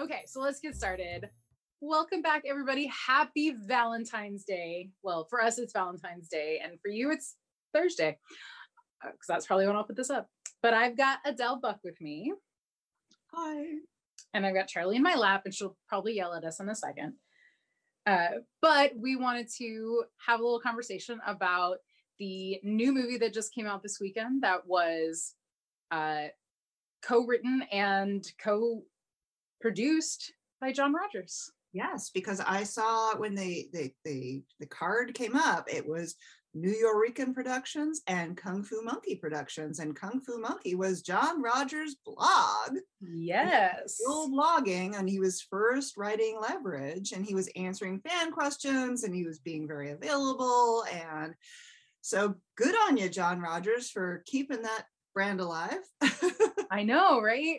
Okay, so let's get started. Welcome back, everybody. Happy Valentine's Day. Well, for us, it's Valentine's Day, and for you, it's Thursday, because that's probably when I'll put this up. But I've got Adele Buck with me. Hi. And I've got Charlie in my lap, and she'll probably yell at us in a second. But we wanted to have a little conversation about the new movie that just came out this weekend that was co-written and co-produced by John Rogers. Yes, because I saw when the card came up, it was Nuyorican Productions and Kung Fu Monkey Productions, and Kung Fu Monkey was John Rogers' blog. Yes. Still blogging, and he was first writing Leverage, and he was answering fan questions, and he was being very available. And so good on you, John Rogers, for keeping that brand alive. I know, right?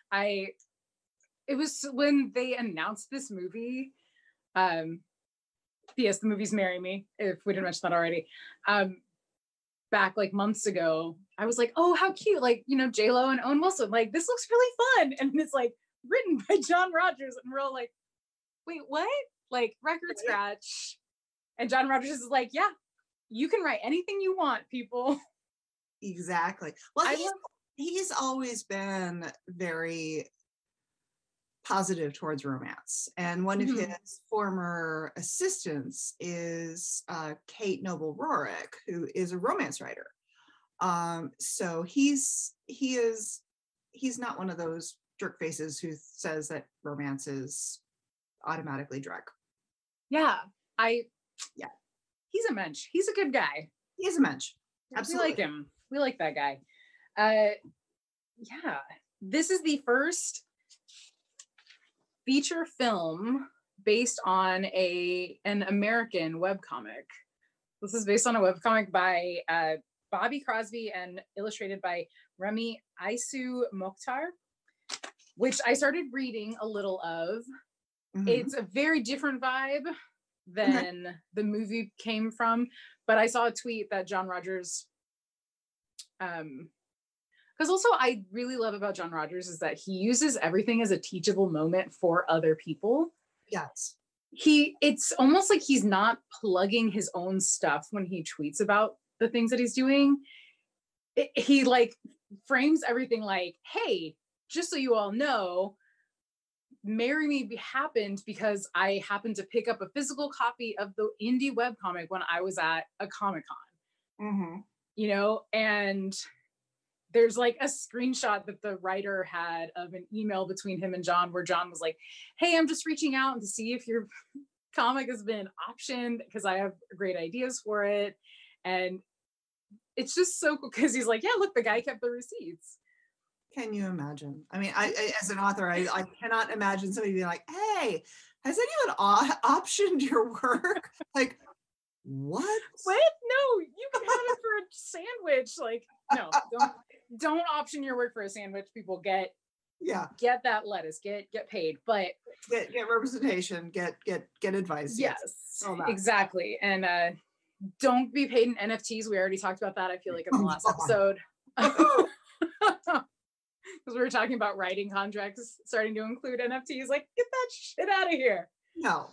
It was when they announced this movie. Yes, the movie's Marry Me, if we didn't mention that already. Back like months ago, I was like, oh, how cute. Like, you know, J-Lo and Owen Wilson, like, this looks really fun. And it's like written by John Rogers. And we're all like, wait, what? Like, record scratch. And John Rogers is like, yeah, you can write anything you want, people. Exactly. Well, he's always been very positive towards romance, and one of his former assistants is Kate Noble Rorick, who is a romance writer. So he's not one of those jerk faces who says that romance is automatically drug. Yeah, he's a mensch. He's a good guy. He is a mensch. Absolutely. We like him. We like that guy. Yeah, this is the first feature film based on an American webcomic. This is based on a webcomic by Bobby Crosby and illustrated by Remy Isu Mokhtar, which I started reading a little of. It's a very different vibe than the movie came from, but I saw a tweet that John Rogers, because also I really love about John Rogers is that he uses everything as a teachable moment for other people. Yes. It's almost like he's not plugging his own stuff when he tweets about the things that he's doing. He like frames everything like, hey, just so you all know, Marry Me happened because I happened to pick up a physical copy of the indie webcomic when I was at a Comic-Con. You know, and there's like a screenshot that the writer had of an email between him and John where John was like, hey, I'm just reaching out to see if your comic has been optioned because I have great ideas for it. And it's just so cool because he's like, yeah, look, the guy kept the receipts. Can you imagine? I mean, I as an author, I cannot imagine somebody being like, hey, has anyone optioned your work? Like, what? No, you can have it for a sandwich. Like, no, don't option your work for a sandwich. People get that lettuce, get paid, but get representation, get advice. Yes, exactly. And don't be paid in NFTs. We already talked about that, I feel like, in the last episode. Because we were talking about writing contracts starting to include NFTs. Like, get that shit out of here. No.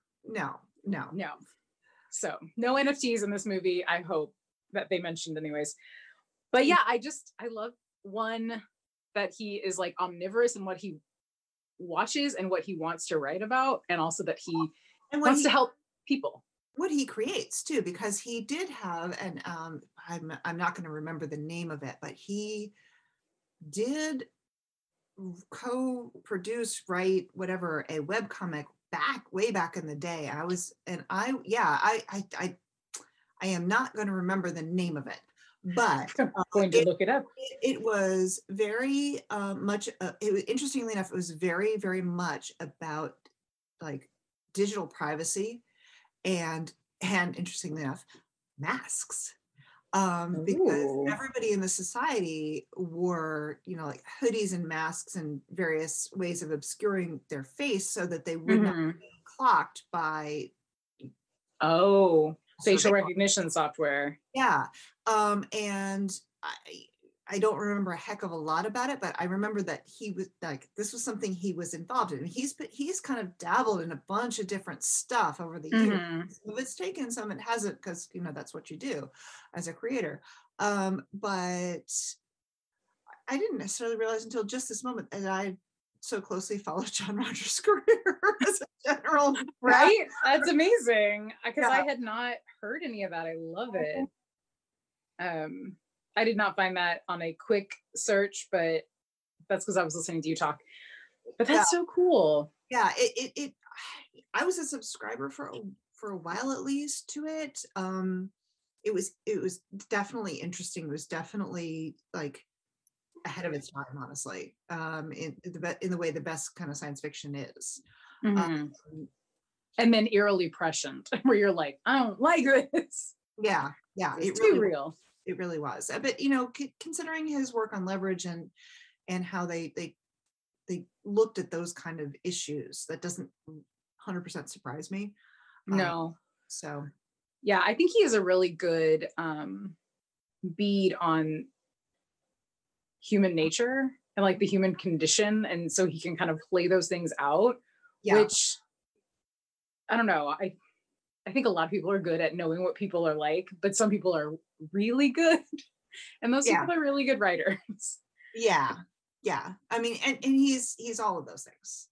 So no NFTs in this movie. I hope that they mentioned anyways. But yeah, I love one that he is like omnivorous in what he watches and what he wants to write about, and also that he wants to help people. What he creates too, because he did have, and I'm not going to remember the name of it, but he did co-produce, write, whatever, a webcomic way back in the day. I am not going to remember the name of it, but I'm going to look it up. It was very much, interestingly enough, it was very, very much about like digital privacy and interestingly enough, masks. Because everybody in the society wore, you know, like hoodies and masks and various ways of obscuring their face so that they would not be clocked by facial recognition software. Yeah. And I don't remember a heck of a lot about it, but I remember that he was like, this was something he was involved in. He's kind of dabbled in a bunch of different stuff over the years. Some of it's taken, some it hasn't, because that's what you do as a creator. But I didn't necessarily realize until just this moment that I so closely followed John Rogers' career as a general. Right? That's amazing. Because I had not heard any of that. I love it. I did not find that on a quick search, but that's because I was listening to you talk. But that's so cool. Yeah, I was a subscriber for a while at least to it. It was definitely interesting. It was definitely like ahead of its time, honestly. In the way the best kind of science fiction is. And then eerily prescient, where you're like, I don't like this. Yeah, it's too real. It really was. But considering his work on Leverage and how they looked at those kind of issues, that doesn't 100% surprise me. No. So yeah, I think he is a really good bead on human nature and like the human condition, and so he can kind of play those things out, which I don't know, I think a lot of people are good at knowing what people are like, but some people are really good, and those people are really good writers. Yeah. I mean, and he's all of those things.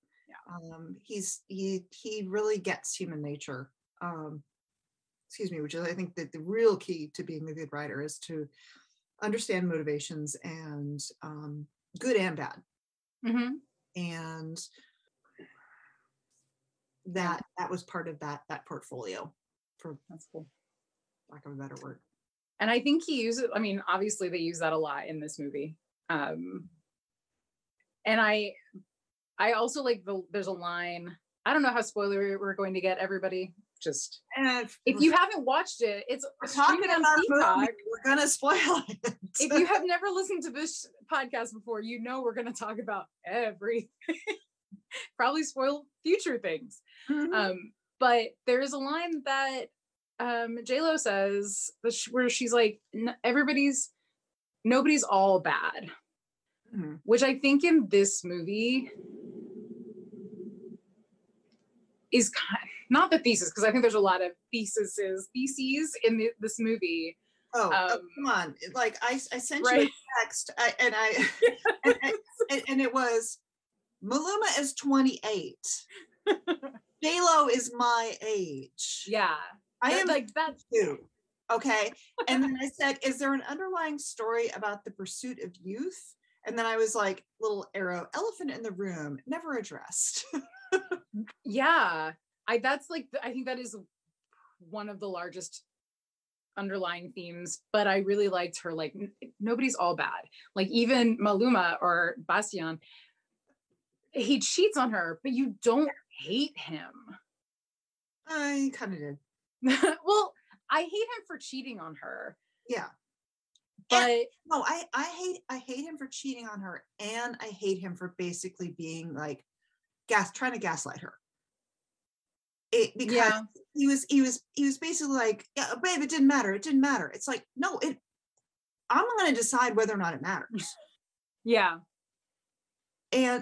He really gets human nature. Which is, I think, that the real key to being a good writer is to understand motivations, and good and bad. And that was part of that portfolio, for that's cool, lack of a better word. And I think he uses, I mean, obviously they use that a lot in this movie. And I also like there's a line, I don't know how spoilery we're going to get, everybody. Just if you haven't watched it, it's streaming on Peacock. We're gonna spoil it. If you have never listened to this podcast before, we're gonna talk about everything. Probably spoil future things. But there is a line that J-Lo says where she's like, nobody's all bad. Which I think in this movie is not the thesis, because I think there's a lot of theses in this movie. Come on! Like I sent you a text, and it was, Maluma is 28. J-Lo is my age. Yeah, I am like that too. Okay, and then I said, "Is there an underlying story about the pursuit of youth?" And then I was like, little arrow, elephant in the room, never addressed. Yeah, I think that is one of the largest underlying themes, but I really liked her, like, nobody's all bad. Like, even Maluma or Bastian, he cheats on her, but you don't hate him. I kind of did. Well, I hate him for cheating on her. Yeah. But no, I hate him for cheating on her, and I hate him for basically being like trying to gaslight her. Because he was basically like, yeah, babe, it didn't matter. It's like, no, I'm going to decide whether or not it matters. Yeah. And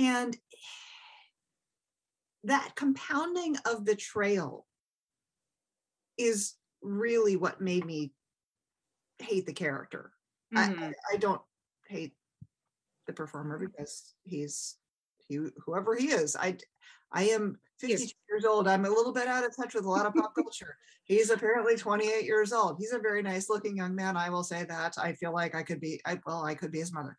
that compounding of betrayal is really what made me hate the character. I don't hate the performer, because whoever he is. I am 52 years old. I'm a little bit out of touch with a lot of pop culture. He's apparently 28 years old. He's a very nice looking young man. I will say that. I feel like I could be his mother.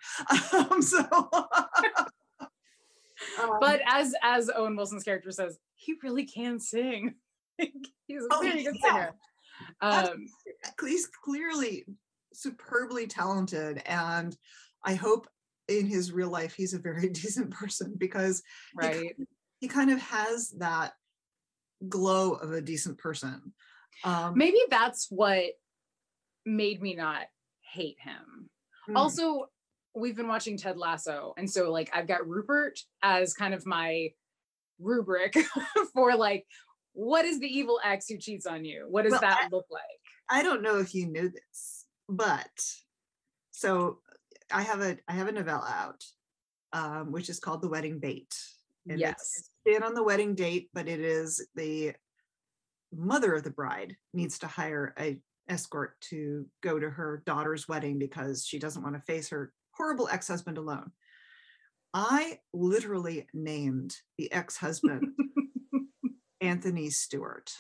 But as Owen Wilson's character says, he really can sing. He's a very good singer. He's clearly superbly talented, and I hope in his real life he's a very decent person, because he kind of has that glow of a decent person. Maybe that's what made me not hate him. Also, we've been watching Ted Lasso, and so like I've got Rupert as kind of my rubric for like, what is the evil ex who cheats on you? What does that look like? I don't know if you knew this, but so I have a novella out, which is called The Wedding Date. And it's been on the wedding date, but it is the mother of the bride needs to hire a escort to go to her daughter's wedding because she doesn't want to face her horrible ex-husband alone. I literally named the ex-husband Anthony Stewart.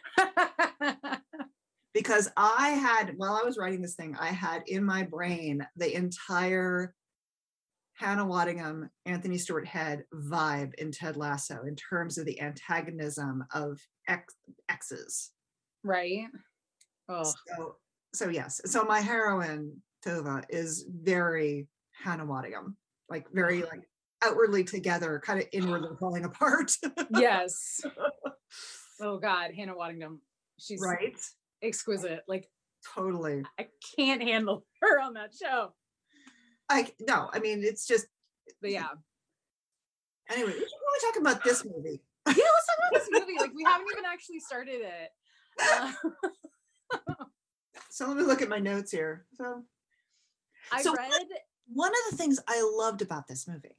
Because while I was writing this thing, I had in my brain the entire Hannah Waddingham, Anthony Stewart Head vibe in Ted Lasso in terms of the antagonism of exes. Right. Oh. So yes. So my heroine, Tova, is very Hannah Waddingham, like very like outwardly together, kind of inwardly falling apart. Yes. Oh God, Hannah Waddingham. She's right. Exquisite. Like totally. I can't handle her on that show. No, I mean, it's just. But yeah. Anyway, we should really talk about this movie. Yeah, let's talk about this movie. Like we haven't even actually started it. So let me look at my notes here. So I read one of the things I loved about this movie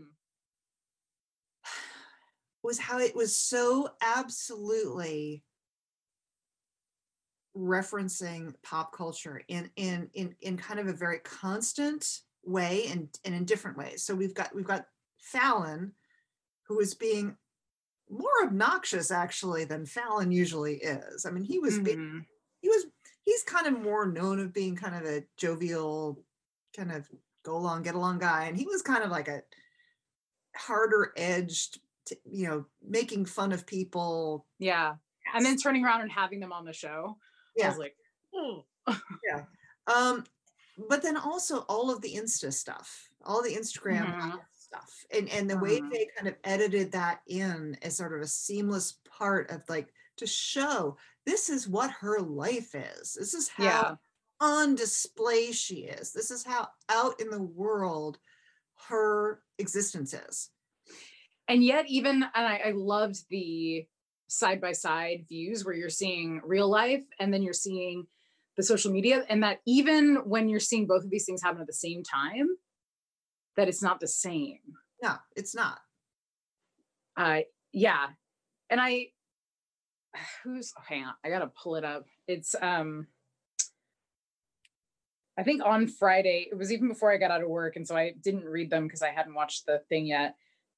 was how it was so absolutely referencing pop culture in kind of a very constant way and in different ways. So we've got Fallon, who is being more obnoxious actually than Fallon usually is. I mean, he's kind of more known of being kind of a jovial, kind of go along, get along guy, and he was kind of like a harder edged, making fun of people. Yeah, and then turning around and having them on the show. Yeah. I was like, oh. Yeah. But then also all of the Insta stuff, all the Instagram stuff, and the way they kind of edited that in as sort of a seamless part of like to show this is what her life is. This is how on display she is. This is how out in the world her existence is. And yet I loved the side-by-side views where you're seeing real life and then you're seeing the social media, and that even when you're seeing both of these things happen at the same time, that it's not the same. No, it's not. Yeah. And hang on, I gotta pull it up. It's I think on Friday, it was even before I got out of work, and so I didn't read them because I hadn't watched the thing yet.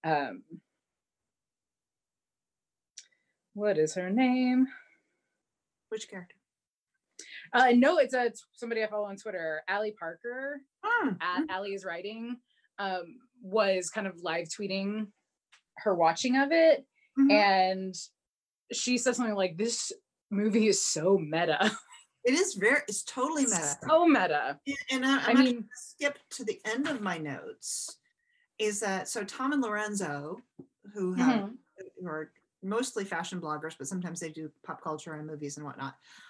What is her name? Which character? No, it's somebody I follow on Twitter, Allie Parker, at Allie is Writing, was kind of live tweeting her watching of it. And she said something like, this movie is so meta. It's totally meta. So meta. And I mean, going to skip to the end of my notes, is that, so Tom and Lorenzo, who are mostly fashion bloggers, but sometimes they do pop culture and movies and whatnot.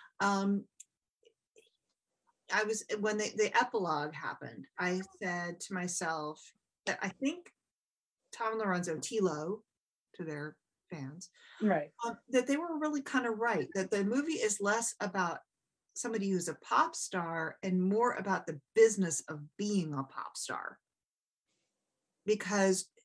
When the epilogue happened, I said to myself that I think Tom and Lorenzo, T-Lo to their fans, right, that they were really kind of right, that the movie is less about somebody who's a pop star and more about the business of being a pop star, because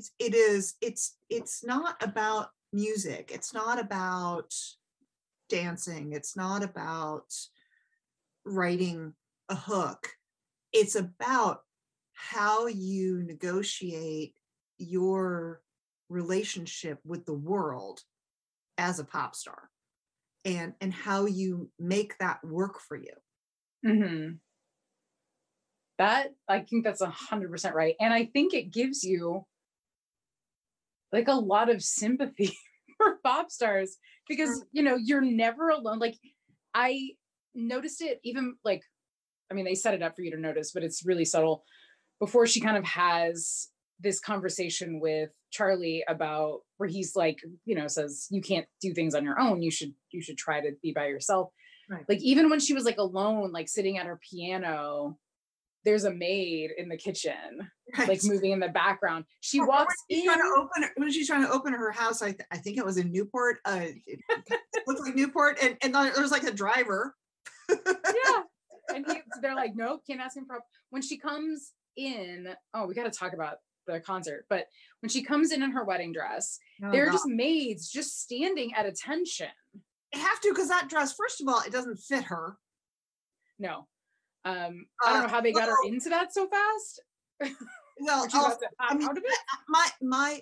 it's not about music, it's not about dancing, it's not about writing a hook, it's about how you negotiate your relationship with the world as a pop star, and how you make that work for you. That, I think that's 100% right. And I think it gives you like a lot of sympathy for pop stars, because you're never alone. Like I noticed it, even like, I mean, they set it up for you to notice, but it's really subtle. Before she kind of has this conversation with Charlie about where he's like, says you can't do things on your own. You should try to be by yourself. Right. Like even when she was like alone, like sitting at her piano, there's a maid in the kitchen, right, like moving in the background. She walks in. When she's trying to open her house, I think it was in Newport. It looked like Newport, and there was like a driver. Yeah. And they're like, nope, can't ask him for help. When she comes in, oh, we got to talk about the concert, but when she comes in her wedding dress, they're just maids just standing at attention. They have to, because that dress, first of all, it doesn't fit her. No. I don't know how they got her into that so fast. Well, I mean, my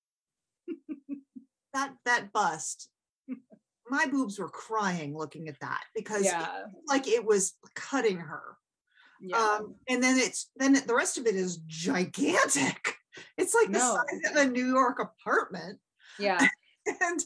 that bust, my boobs were crying looking at that, because it was cutting her. Yeah. And then the rest of it is gigantic. It's like the size of a New York apartment. Yeah. And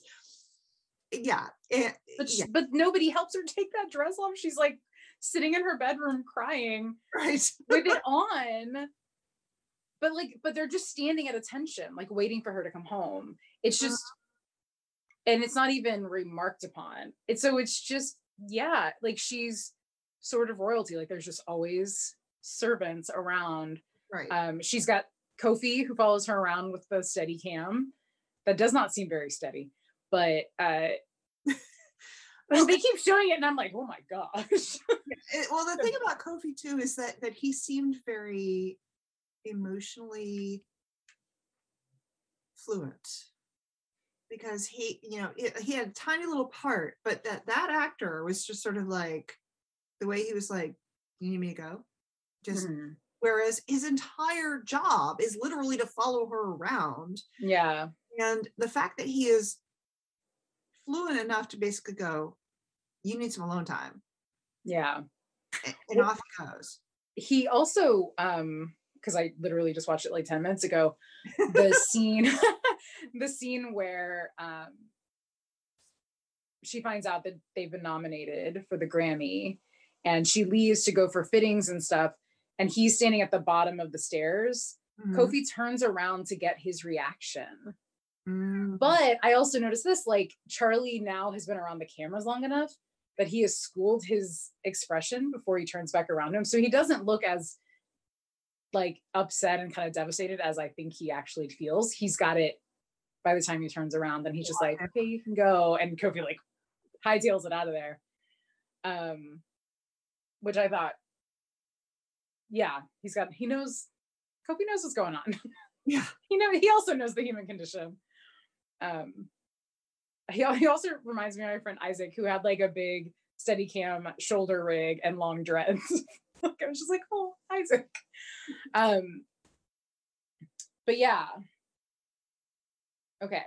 but nobody helps her take that dress off. She's like sitting in her bedroom crying, right, with it on. But they're just standing at attention, like waiting for her to come home. It's just, and it's not even remarked upon. It's just, like she's sort of royalty. Like there's just always servants around. Right. She's got Kofi, who follows her around with the steady cam. That does not seem very steady, but they keep showing it, and I'm like, oh my gosh. Well, the thing about Kofi too is that he seemed very emotionally fluent, because he had a tiny little part, but that actor was just sort of like, the way he was like, you need me to go? Just whereas his entire job is literally to follow her around. Yeah. And the fact that he is fluent enough to basically go, you need some alone time. Yeah. And off he goes. He also, because I literally just watched it like 10 minutes ago, the scene where she finds out that they've been nominated for the Grammy, and she leaves to go for fittings and stuff, and he's standing at the bottom of the stairs. Kofi turns around to get his reaction. But I also noticed this, like, Charlie now has been around the cameras long enough that he has schooled his expression before he turns back around him. So he doesn't look as like upset and kind of devastated as I think he actually feels. He's got it by the time he turns around, then he's just like, okay, you can go. And Kofi like hightails it out of there. Which I thought, he knows, Kofi knows what's going on. Yeah. He also knows the human condition. He also reminds me of my friend Isaac, who had like a big Steadicam shoulder rig and long dreads. Like, I was just like, oh, Isaac. But yeah. Okay.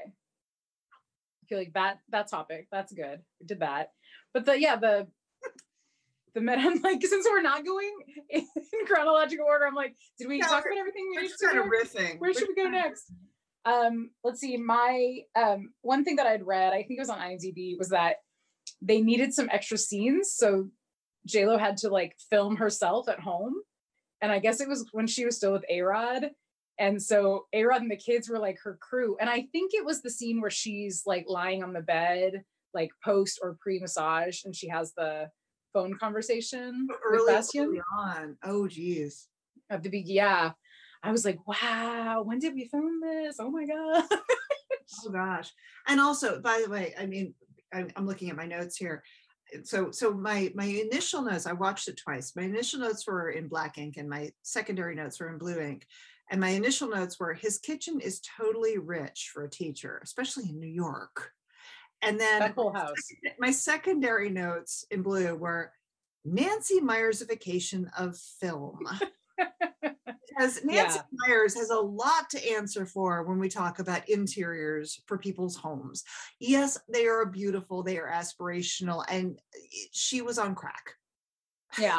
I feel like that topic, that's good. We did that. But the Met, I'm like, since we're not going in chronological order, I'm like, did we talk about everything we need to kind of riffing? Where should we go next? Let's see. My one thing that I'd read, I think it was on IMDb, was that they needed some extra scenes, so JLo had to like film herself at home, and I guess it was when she was still with A-Rod, and so A-Rod and the kids were like her crew, and I think it was the scene where she's like lying on the bed, like post or pre-massage, and she has the phone conversation with Bastien. Oh geez. At the beginning, yeah. I was like, wow, when did we film this? Oh my god. Oh gosh. And also, by the way, I mean, I'm looking at my notes here. So my initial notes, I watched it twice. My initial notes were in black ink and my secondary notes were in blue ink. And my initial notes were, his kitchen is totally rich for a teacher, especially in New York. And then that whole house. My secondary notes in blue were Nancy Meyersification of film. Because Nancy Meyers has a lot to answer for when we talk about interiors for people's homes. Yes, they are beautiful, they are aspirational, and she was on crack. Yeah.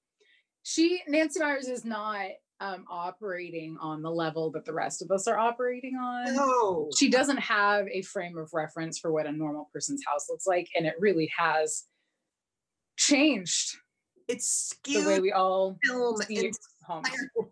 Nancy Meyers is not operating on the level that the rest of us are operating on. No. She doesn't have a frame of reference for what a normal person's house looks like, and it really has changed. It's skewed the way we all film see homes.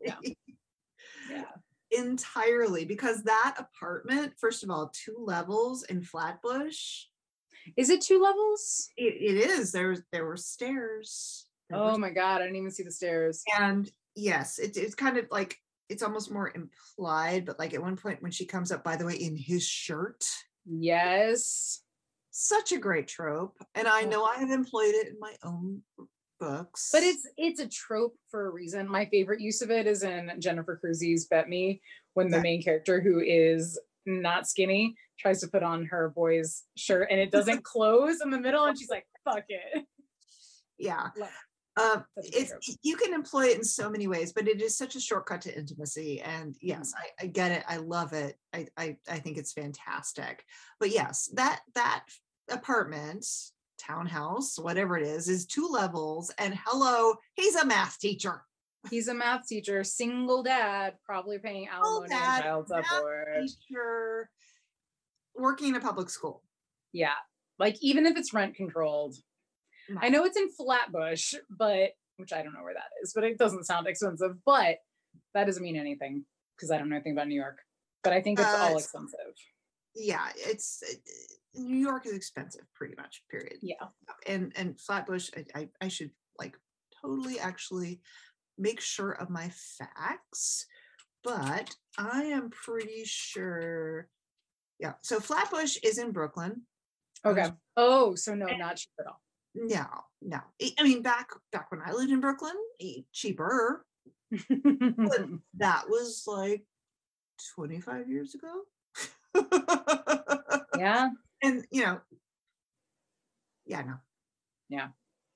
Yeah. Entirely, because that apartment, first of all, 2 levels in Flatbush. Is it 2 levels? It is. There were stairs. My god, I didn't even see the stairs. And yes, it's kind of like, it's almost more implied, but like at one point when she comes up, by the way, in his shirt. Yes. Such a great trope. And I know I have employed it in my own books. But it's a trope for a reason. My favorite use of it is in Jennifer Crusoe's Bet Me, when the main character, who is not skinny, tries to put on her boy's shirt and it doesn't close in the middle, and she's like, fuck it. Yeah. You can employ it in so many ways, but it is such a shortcut to intimacy. And yes, I get it. I love it. I think it's fantastic. But yes, that apartment, townhouse, whatever it is 2 levels. And hello, he's a math teacher. He's a math teacher, single dad, probably paying alimony and child support. Teacher, working in a public school. Yeah, like even if it's rent controlled. I know it's in Flatbush, but which I don't know where that is, but it doesn't sound expensive. But that doesn't mean anything because I don't know anything about New York. But I think it's all expensive. Yeah, New York is expensive, pretty much. Period. Yeah, and Flatbush, I should like totally actually make sure of my facts, but I am pretty sure. Yeah, so Flatbush is in Brooklyn. Okay. Oh, so no, not cheap at all. No. I mean, back when I lived in Brooklyn, cheaper. But that was like 25 years ago. Yeah. And yeah, no. Yeah.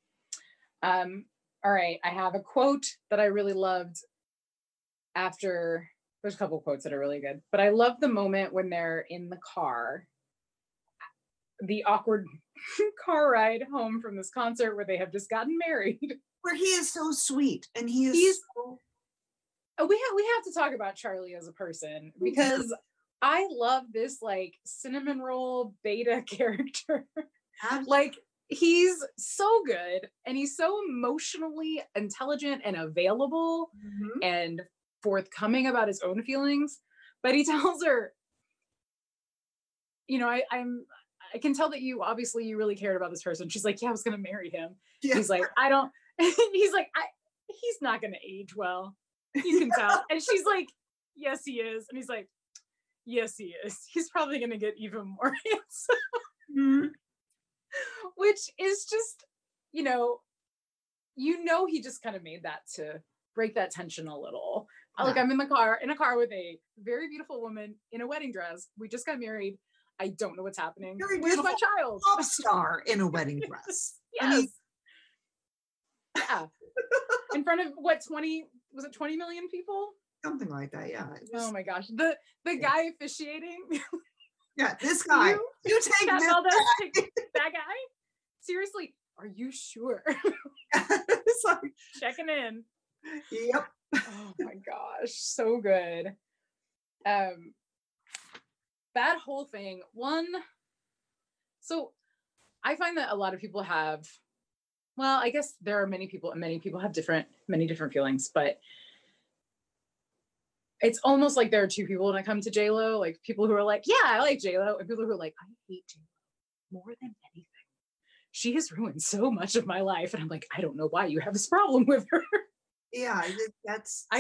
All right. I have a quote that I really loved after. There's a couple quotes that are really good, but I love the moment when they're in the car, the awkward car ride home from this concert where they have just gotten married. Where he is so sweet, and he's so... we have to talk about Charlie as a person, because I love this like cinnamon roll beta character. Like, he's so good, and he's so emotionally intelligent and available and forthcoming about his own feelings. But he tells her, you know, I can tell that you really cared about this person. She's like, yeah, I was gonna marry him. Yeah. He's like, I don't. He's like, he's not gonna age well. You can tell. And she's like, yes, he is. And he's like, yes, he is. He's probably gonna get even more handsome. Which is just, you know, he just kind of made that to break that tension a little. Yeah. Like, I'm in a car with a very beautiful woman in a wedding dress. We just got married. I don't know what's happening. Where's my child? Pop star in a wedding dress. Yes. I mean, yeah. In front of what, 20 million people? Something like that, yeah. Oh my gosh. The guy officiating. Yeah, this guy. You take that guy? Seriously, are you sure? It's like checking in. Yep. Oh my gosh, so good. That whole thing, so I find that a lot of people have, well, I guess there are many people have many different feelings, but it's almost like there are two people when it comes to J-Lo, like people who are like, yeah, I like J-Lo, and people who are like, I hate J-Lo more than anything. She has ruined so much of my life. And I'm like, I don't know why you have this problem with her. Yeah, I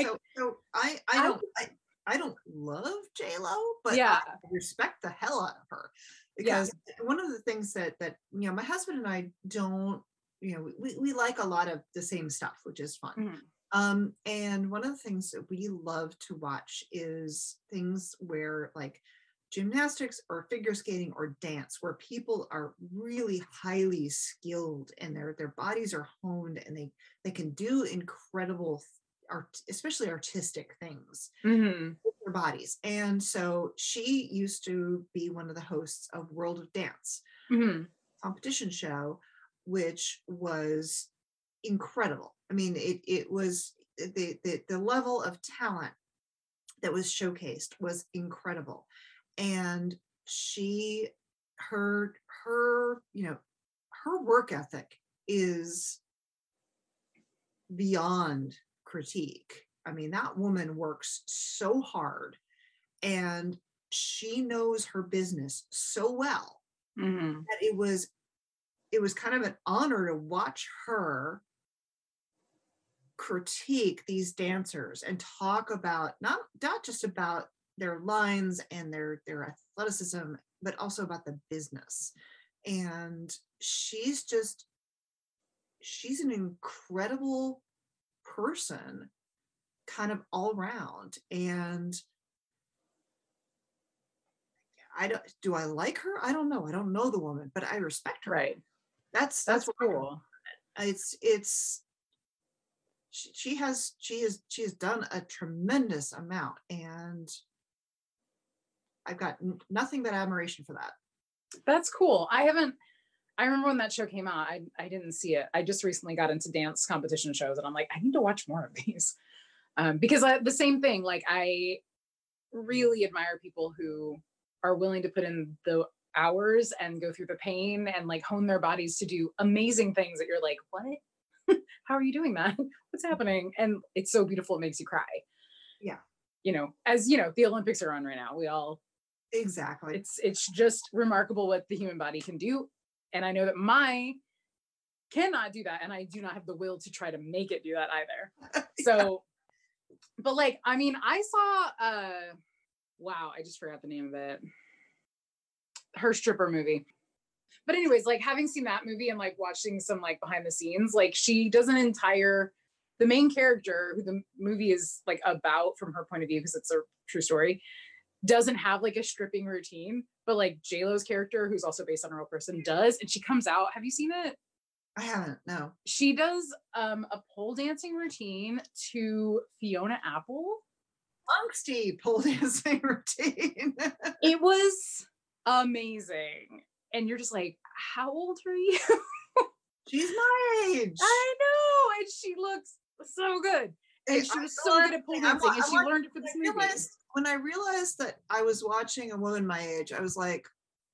don't love J-Lo, but yeah. I respect the hell out of her, because one of the things that you know, my husband and I don't, you know, we like a lot of the same stuff, which is fun. And one of the things that we love to watch is things where, like, gymnastics or figure skating or dance, where people are really highly skilled and their bodies are honed, and they can do incredible especially artistic things with their bodies. And so she used to be one of the hosts of World of Dance competition show, which was incredible. I mean, it was the level of talent that was showcased was incredible. And her you know, her work ethic is beyond critique. I mean, that woman works so hard, and she knows her business so well that it was kind of an honor to watch her critique these dancers and talk about not just about their lines and their athleticism, but also about the business. And she's just she's an incredible person, kind of all around. And do I like her? I don't know. I don't know the woman, but I respect her. Right. That's cool. She has done a tremendous amount, and I've got nothing but admiration for that. That's cool. I remember when that show came out, I didn't see it. I just recently got into dance competition shows, and I'm like, I need to watch more of these. Because the same thing, like, I really admire people who are willing to put in the hours and go through the pain and like hone their bodies to do amazing things that you're like, what? How are you doing that? What's happening? And it's so beautiful, it makes you cry. Yeah. You know, as you know, the Olympics are on right now. We all exactly. It's just remarkable what the human body can do. And I know that my cannot do that, and I do not have the will to try to make it do that either. So, but like, I mean, I saw wow, I just forgot the name of it. Her stripper movie. But anyways, like, having seen that movie and like watching some like behind the scenes, like, she does the main character who the movie is like about from her point of view, because it's a true story, doesn't have like a stripping routine, but like J-Lo's character, who's also based on a real person, does. And she comes out, have you seen it? I haven't, no. She does a pole dancing routine to Fiona Apple. Angsty pole dancing routine. It was amazing. And you're just like, how old are you? She's my age. I know. And she looks so good. And she was so good at pole dancing, and she learned it for this movie. When I realized that I was watching a woman my age, I was like,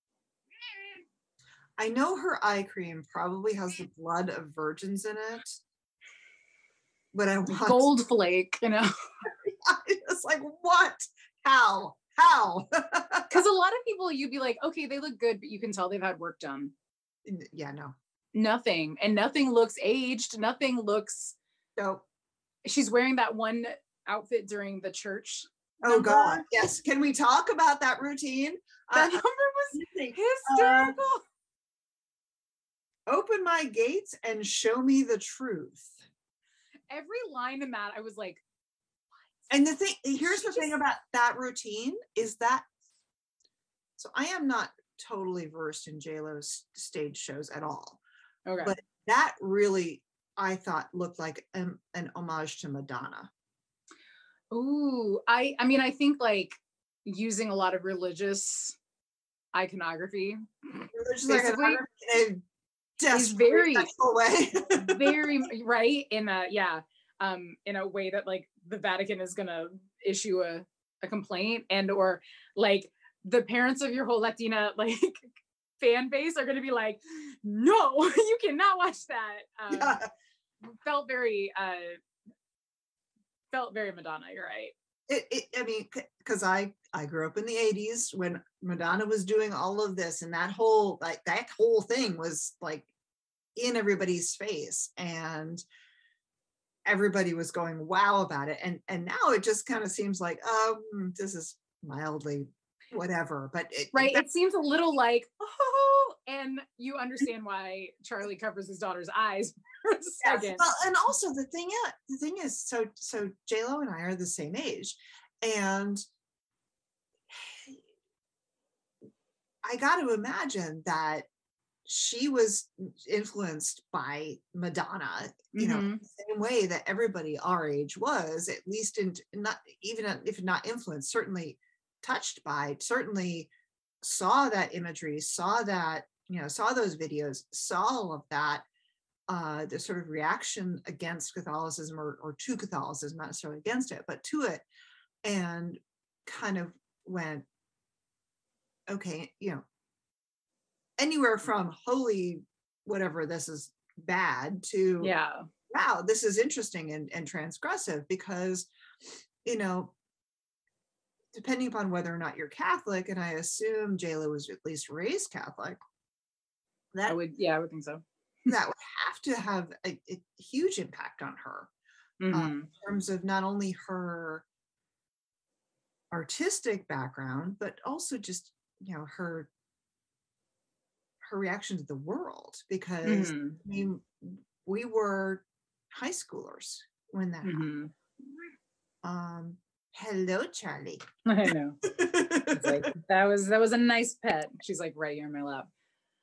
I know her eye cream probably has the blood of virgins in it, but I want gold flake, you know. I was like, what? How? Because a lot of people, you'd be like, okay, they look good, but you can tell they've had work done. Yeah, no. Nothing. And nothing looks aged. Nothing looks. Nope. She's wearing that one outfit during the church. Oh God, yes. Can we talk about that routine? That number was hysterical. Open my gates and show me the truth. Every line in that, I was like, what? And here's the thing about that routine is that, so I am not totally versed in J-Lo's stage shows at all. Okay. But that really, I thought, looked like an homage to Madonna. Ooh, I mean, I think like using a lot of religious iconography. Religious iconography in a is very way. very right in a way that like the Vatican is gonna issue a complaint, and or like the parents of your whole Latina like fan base are gonna be like, no, you cannot watch that. Felt very Madonna. You're right. I mean, because I grew up in the 80s when Madonna was doing all of this, and that whole thing was like in everybody's face, and everybody was going wow about it. And now it just kind of seems like, this is mildly whatever, but it seems a little like, oh, and you understand why Charlie covers his daughter's eyes for a second. Yes. Well, and also the thing is, so J-Lo and I are the same age, and I got to imagine that she was influenced by Madonna, you know, the same way that everybody our age was, at least not even if not influenced, certainly touched by, certainly saw that imagery, saw that, you know, saw those videos, saw all of that, the sort of reaction against Catholicism or to Catholicism, not necessarily against it, but to it, and kind of went, okay, you know, anywhere from holy whatever, this is bad, to wow, this is interesting and transgressive, because, you know, depending upon whether or not you're Catholic, and I assume J-Lo was at least raised Catholic, I would think so. That would have to have a huge impact on her, in terms of not only her artistic background, but also just, you know, her reaction to the world, because I mean, we were high schoolers when that Mm-hmm. happened. Hello, Charlie. I know. It's like, that was a nice pet. She's like right here in my lap.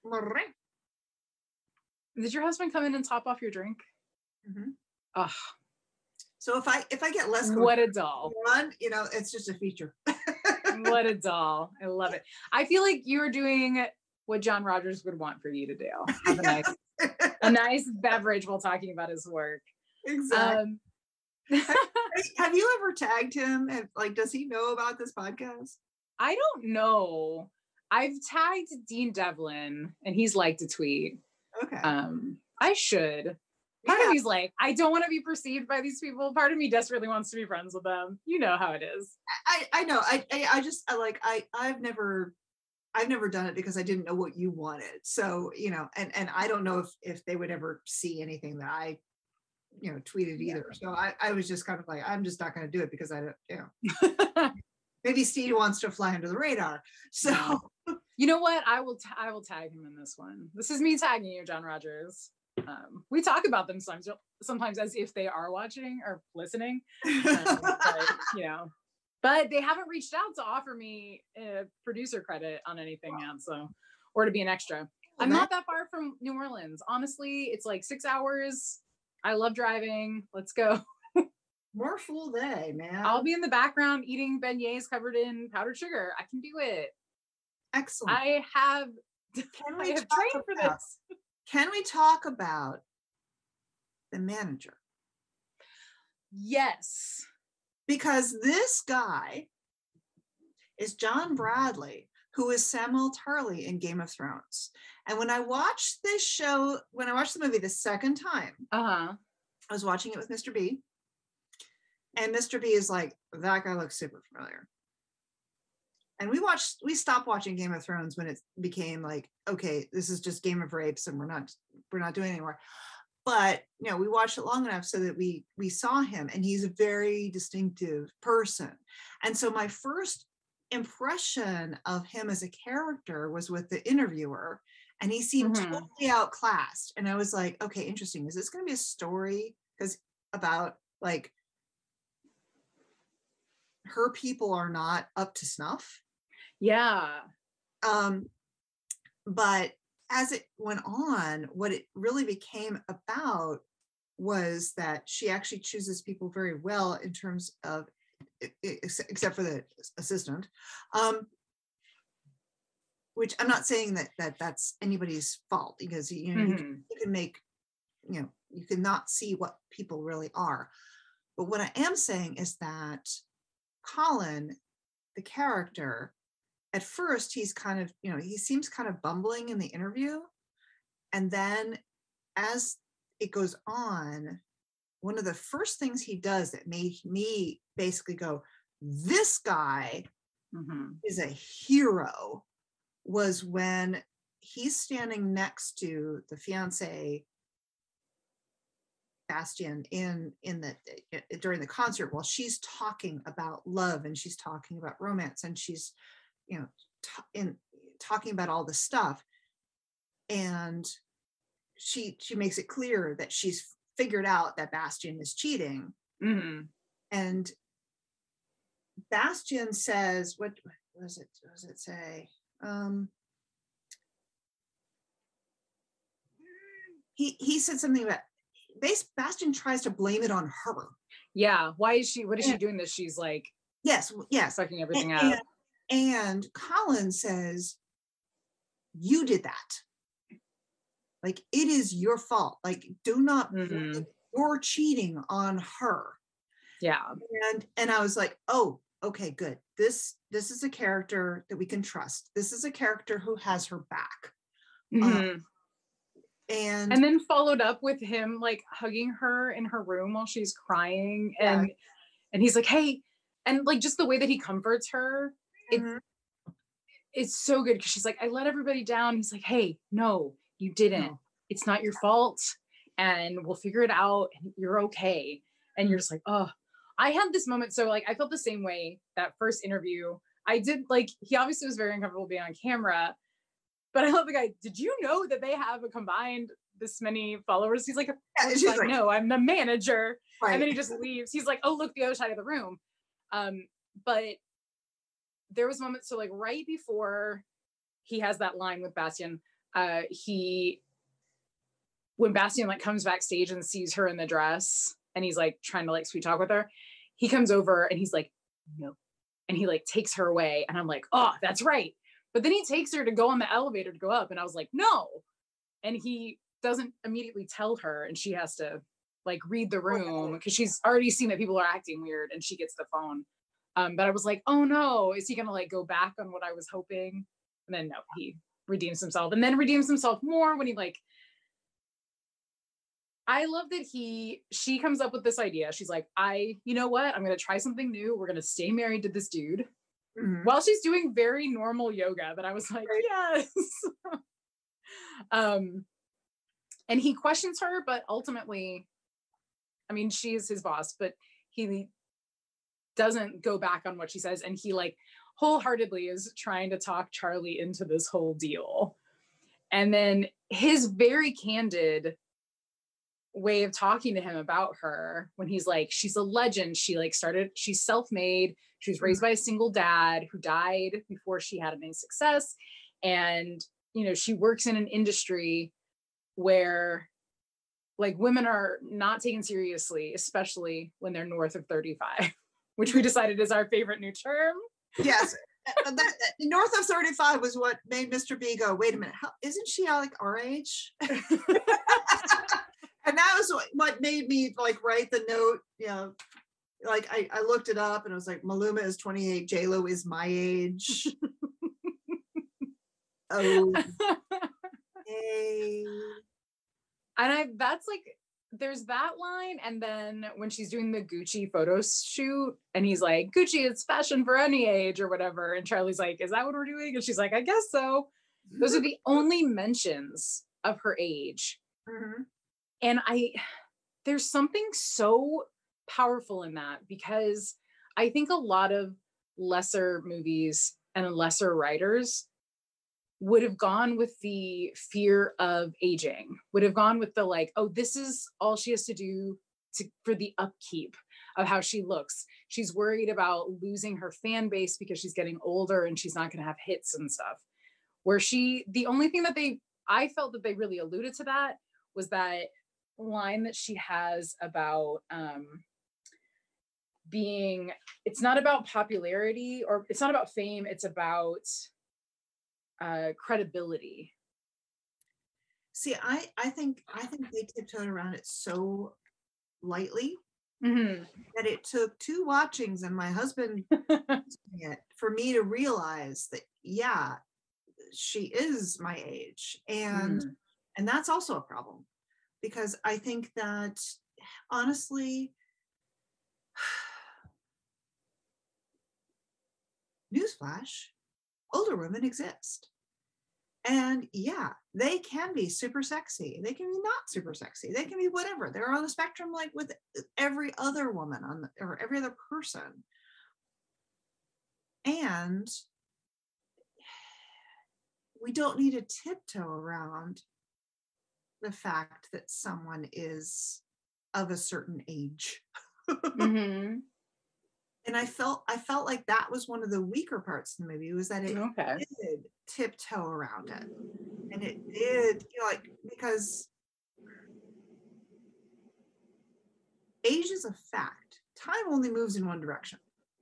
Did your husband come in and top off your drink? Mm-hmm. Oh, so if I get less, what a doll! One, it's just a feature. What a doll! I love it. I feel like you're doing what John Rogers would want for you to do. Have a nice beverage while talking about his work. Exactly. Have you ever tagged him? Does he know about this podcast? I don't know. I've tagged Dean Devlin, and he's liked a tweet. Okay. I should. Part of me's like, I don't want to be perceived by these people. Part of me desperately wants to be friends with them. You know how it is. I know. I've never done it because I didn't know what you wanted. So, and I don't know if they would ever see anything that I, tweeted either. So I was just kind of like, I'm just not going to do it because I don't, maybe Steve wants to fly under the radar. So, you know what? I will tag him in this one. This is me tagging you, John Rogers. We talk about them sometimes as if they are watching or listening, but they haven't reached out to offer me producer credit on anything yet. So, or to be an extra. I'm not that far from New Orleans. Honestly, it's like 6 hours. I love driving. Let's go. More fool they, man. I'll be in the background eating beignets covered in powdered sugar. I can do it. Excellent. I have trained for this. Can we talk about the manager? Yes. Because this guy is John Bradley, who is Samuel Tarly in Game of Thrones. And when I watched the movie the second time, I was watching it with Mr. B. And Mr. B is like, that guy looks super familiar. And we stopped watching Game of Thrones when it became like, okay, this is just Game of Rapes and we're not doing it anymore. But, we watched it long enough so that we saw him, and he's a very distinctive person. And so my first impression of him as a character was with the interviewer, and he seemed totally outclassed. And I was like, okay, interesting. Is this going to be a story about like her people are not up to snuff? Yeah. But as it went on, what it really became about was that she actually chooses people very well in terms of, except for the assistant, which I'm not saying that that's anybody's fault, because you can make, you cannot see what people really are. But what I am saying is that Colin, the character, at first he's kind of, he seems kind of bumbling in the interview. And then as it goes on, one of the first things he does that made me basically go, this guy is a hero, was when he's standing next to the fiance Bastian during the concert, while she's talking about love and she's talking about romance and she's talking about all this stuff, and she makes it clear that she's figured out that Bastian is cheating. And Bastian says, what does it say? He said something about Bastian tries to blame it on her. Yeah. What is she doing this? She's like, yes, sucking everything out. And Colin says, you did that. Like, it is your fault. Like, do not blame your cheating on her. Yeah. And I was like, oh, okay, good. This is a character that we can trust. This is a character who has her back. And then followed up with him like hugging her in her room while she's crying. And he's like, hey, and like just the way that he comforts her, it's so good, because she's like, I let everybody down. He's like, hey, no, you didn't. No. It's not your fault, and we'll figure it out, and you're okay. And you're just like, oh, I had this moment. So like, I felt the same way that first interview. I did, like, he obviously was very uncomfortable being on camera, but I love the guy. Did you know that they have a combined this many followers. He's like, she's like, no, I'm the manager. Right. And then he just leaves. He's like, oh, look, the other side of the room. But there was moments, so like right before he has that line with Bastien, when Bastien like comes backstage and sees her in the dress and he's like trying to like sweet talk with her, he comes over and he's like, no. And he like takes her away. And I'm like, oh, that's right. But then he takes her to go on the elevator to go up. And I was like, no. And he doesn't immediately tell her. And she has to like read the room because she's already seen that people are acting weird and she gets the phone. But I was like, oh no, is he going to like go back on what I was hoping? And then no, he redeems himself and then redeems himself more when he like, I love that she comes up with this idea. She's like, you know what? I'm going to try something new. We're going to stay married to this dude while she's doing very normal yoga. But I was like, yes. And he questions her, but ultimately, I mean, she is his boss, but he doesn't go back on what she says. And he like wholeheartedly is trying to talk Charlie into this whole deal. And then his very candid way of talking to him about her when he's like, she's a legend. She's self-made. She was raised by a single dad who died before she had any success. And, you know, she works in an industry where like women are not taken seriously, especially when they're north of 35, which we decided is our favorite new term. Yes. That, north of 35 was what made Mr. B go, wait a minute, isn't she like our age? And that was what made me like write the note, you know, like I looked it up and it was like, Maluma is 28, J-Lo is my age. Oh, hey. And that's like, there's that line. And then when she's doing the Gucci photo shoot and he's like, Gucci, it's fashion for any age or whatever. And Charlie's like, is that what we're doing? And she's like, I guess so. Those are the only mentions of her age. Mm-hmm. And there's something so powerful in that because I think a lot of lesser movies and lesser writers would have gone with the fear of aging, would have gone with the like, oh, this is all she has to do for the upkeep of how she looks. She's worried about losing her fan base because she's getting older and she's not going to have hits and stuff. Where the only thing that I felt that they really alluded to that was that line that she has about it's not about popularity or it's not about fame, it's about credibility. See, I think they tiptoed around it so lightly that it took 2 watchings and my husband for me to realize that yeah, she is my age, and that's also a problem. Because I think that, honestly, newsflash, older women exist. And yeah, they can be super sexy. They can be not super sexy. They can be whatever. They're on the spectrum like with every other woman or every other person. And we don't need to tiptoe around the fact that someone is of a certain age. And I felt like that was one of the weaker parts of the movie, was that it did tiptoe around it. And it did, you know, like, because age is a fact. Time only moves in one direction.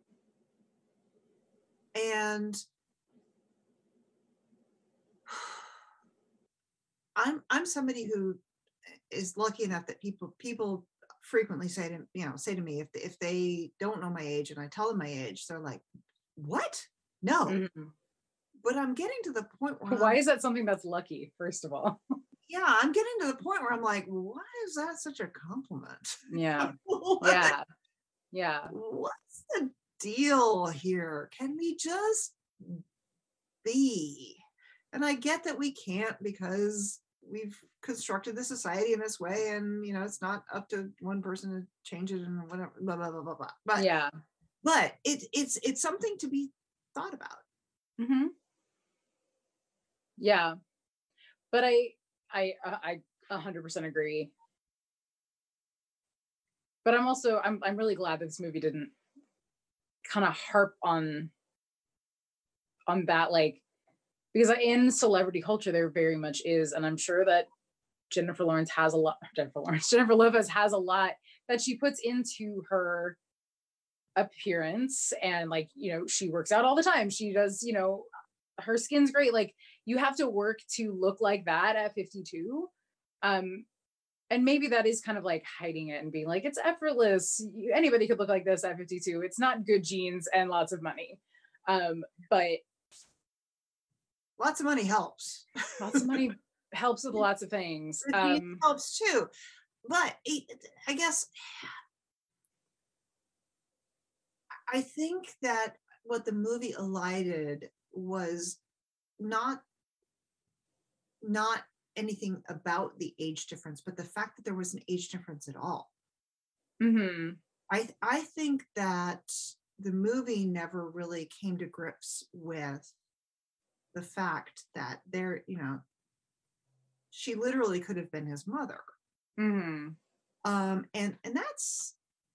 And I'm somebody who is lucky enough that people frequently say to me if they don't know my age and I tell them my age, they're like, "What? No." But I'm getting to the point where why is that something that's lucky, first of all? Yeah, I'm getting to the point where I'm like, why is that such a compliment? Yeah. Yeah. What's the deal here? Can we just be? And I get that we can't because we've constructed the society in this way, and you know it's not up to one person to change it and whatever, blah blah blah blah blah. But yeah, but it's something to be thought about. Yeah, but I 100% agree. But I'm really glad that this movie didn't kind of harp on that, like, because in celebrity culture there very much is, and I'm sure that Jennifer Lopez has a lot that she puts into her appearance, and like, you know, she works out all the time, she does, you know, her skin's great, like you have to work to look like that at 52. And maybe that is kind of like hiding it and being like, it's effortless, anybody could look like this at 52, it's not good genes and lots of money. But lots of money helps. Lots of money helps with lots of things. It helps too. But I guess I think that what the movie elided was not anything about the age difference, but the fact that there was an age difference at all. Mm-hmm. I think that the movie never really came to grips with the fact that there, you know, she literally could have been his mother. Mm-hmm. And that's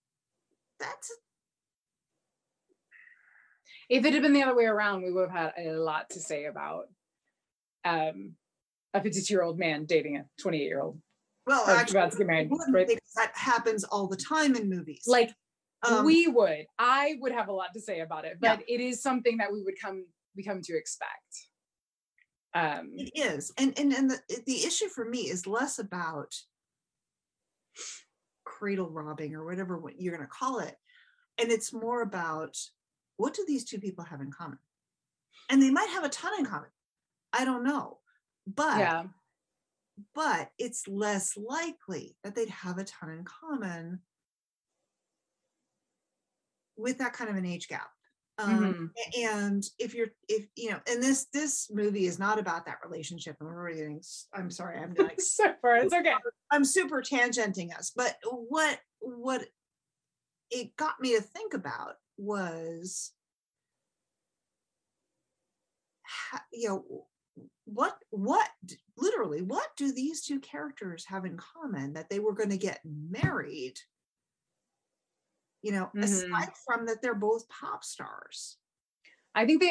if it had been the other way around, we would have had a lot to say about a 52-year-old man dating a 28-year-old. Well, actually, about to get married, right? Because that happens all the time in movies. Like, I would have a lot to say about it, but yeah, it is something that we would come to expect. It is, and the issue for me is less about cradle robbing or whatever what you're going to call it, and it's more about what do these two people have in common, and they might have a ton in common. I don't know, but yeah. But it's less likely that they'd have a ton in common with that kind of an age gap. Mm-hmm. And if you know, and this movie is not about that relationship, and we're already getting, I'm sorry, I'm like super, it's okay, I'm super tangenting us, but what it got me to think about was, you know, what literally what do these two characters have in common that they were going to get married, you know, mm-hmm, aside from that they're both pop stars? I think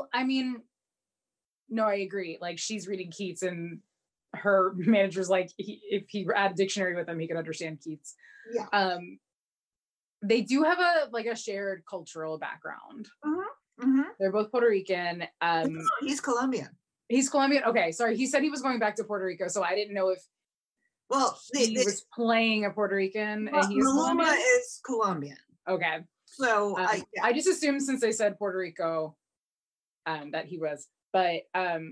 no, I agree, like she's reading Keats and her manager's like, if he had a dictionary with him he could understand Keats. Yeah. They do have a shared cultural background. Mm-hmm. Mm-hmm. They're both Puerto Rican. He's Colombian. He's Colombian. Okay, sorry. He said he was going back to Puerto Rico, so I didn't know if he was playing a Puerto Rican. Well, and he is Maluma Colombian. Is Colombian. Okay. So I just assumed since they said Puerto Rico, that he was. But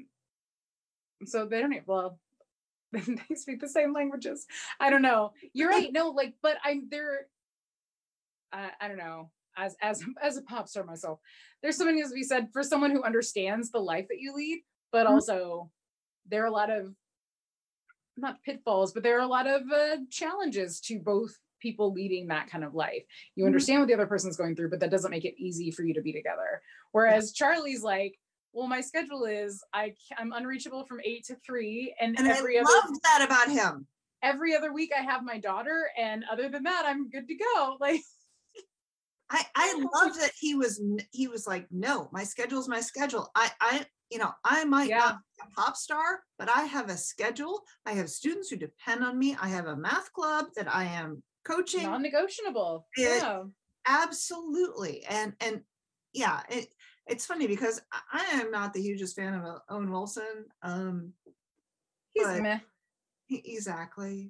so they don't even, well, they speak the same languages. I don't know. You're right. No, like, but they're. I don't know. As a pop star myself, there's something to be said for someone who understands the life that you lead, but mm-hmm, also there are a lot of, not pitfalls, but there are a lot of challenges to both people leading that kind of life. You mm-hmm, understand what the other person's going through, but that doesn't make it easy for you to be together. Whereas Charlie's like, well, my schedule is I'm unreachable from 8 to 3, and every I loved that about him. Every other week I have my daughter, and other than that, I'm good to go. Like. I love that he was like, no, my schedule's my schedule. I you know, I might not be a pop star, but I have a schedule. I have students who depend on me. I have a math club that I am coaching. Non-negotiable. Yeah. Absolutely. And yeah, it's funny because I am not the hugest fan of Owen Wilson. He's meh. Exactly.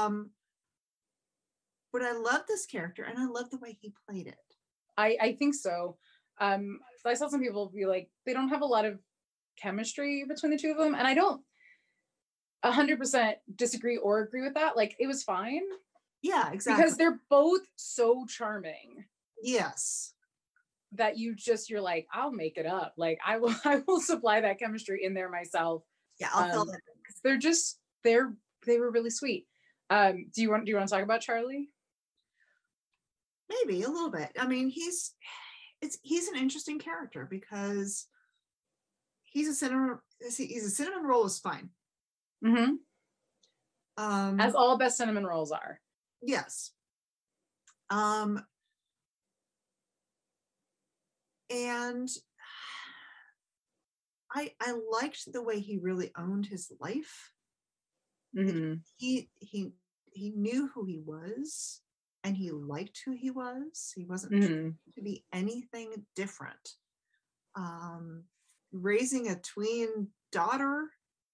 But I love this character, and I love the way he played it. I think so. I saw some people be like, they don't have a lot of chemistry between the two of them, and I don't 100% disagree or agree with that. Like, it was fine. Yeah, exactly. Because they're both so charming. Yes. That you're like, I'll make it up. Like, I will supply that chemistry in there myself. Yeah, I'll fill it. They were really sweet. Do you want to talk about Charlie? Maybe a little bit. I mean, he's an interesting character because he's a cinnamon roll is fine. Mm-hmm. As all best cinnamon rolls are. Yes. And I liked the way he really owned his life. Mm-hmm. He knew who he was, and he liked who he was. He wasn't trying to be anything different. Raising a tween daughter,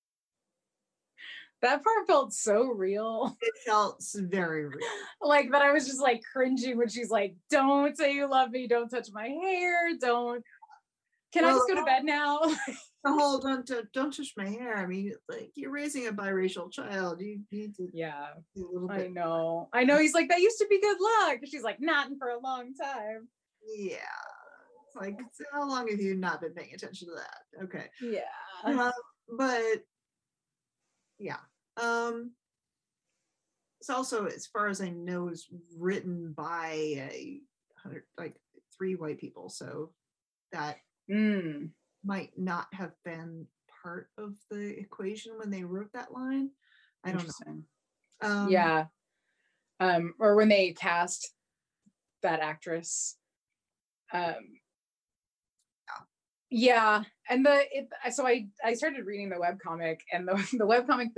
that part felt so real. It felt very real. Like that I was just like cringing when she's like, don't say you love me, don't touch my hair, don't. Can I just go to bed now? The whole don't touch my hair. I mean, like, you're raising a biracial child. You need to do a little bit. I know. He's like, that used to be good luck. She's like, not for a long time. Yeah. It's like, how long have you not been paying attention to that? Okay. Yeah. But yeah. It's also, as far as I know, is written by like 3 white people. So that might not have been part of the equation when they wrote that line. I don't know. Yeah. Or when they cast that actress. Yeah. And so I started reading the webcomic, and the webcomic,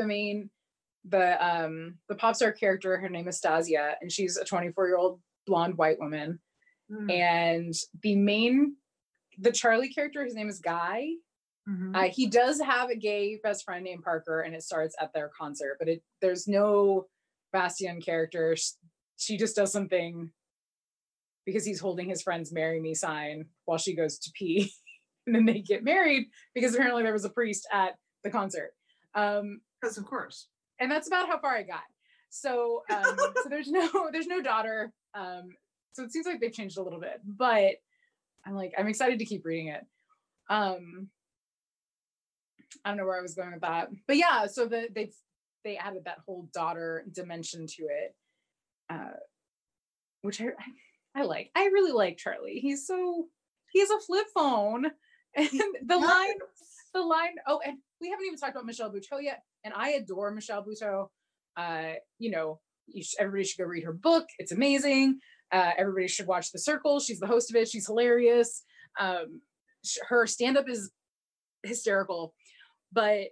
the pop star character, her name is Stasia, and she's a 24-year-old blonde white woman. And the Charlie character, his name is Guy. He does have a gay best friend named Parker, and it starts at their concert, but there's no Bastian character. She just does something because he's holding his friend's "Marry Me" sign while she goes to pee. And then they get married because apparently there was a priest at the concert. Because of course. And that's about how far I got. So so there's no daughter. So it seems like they've changed a little bit, but I'm excited to keep reading it. I don't know where I was going with that, but yeah, so they added that whole daughter dimension to it, which I like. I really like Charlie. He's a flip phone, and the line. Oh, and we haven't even talked about Michelle Buteau yet, and I adore Michelle Buteau. Everybody should go read her book. It's amazing. Everybody should watch The Circle. She's the host of it. She's hilarious. Her stand-up is hysterical, but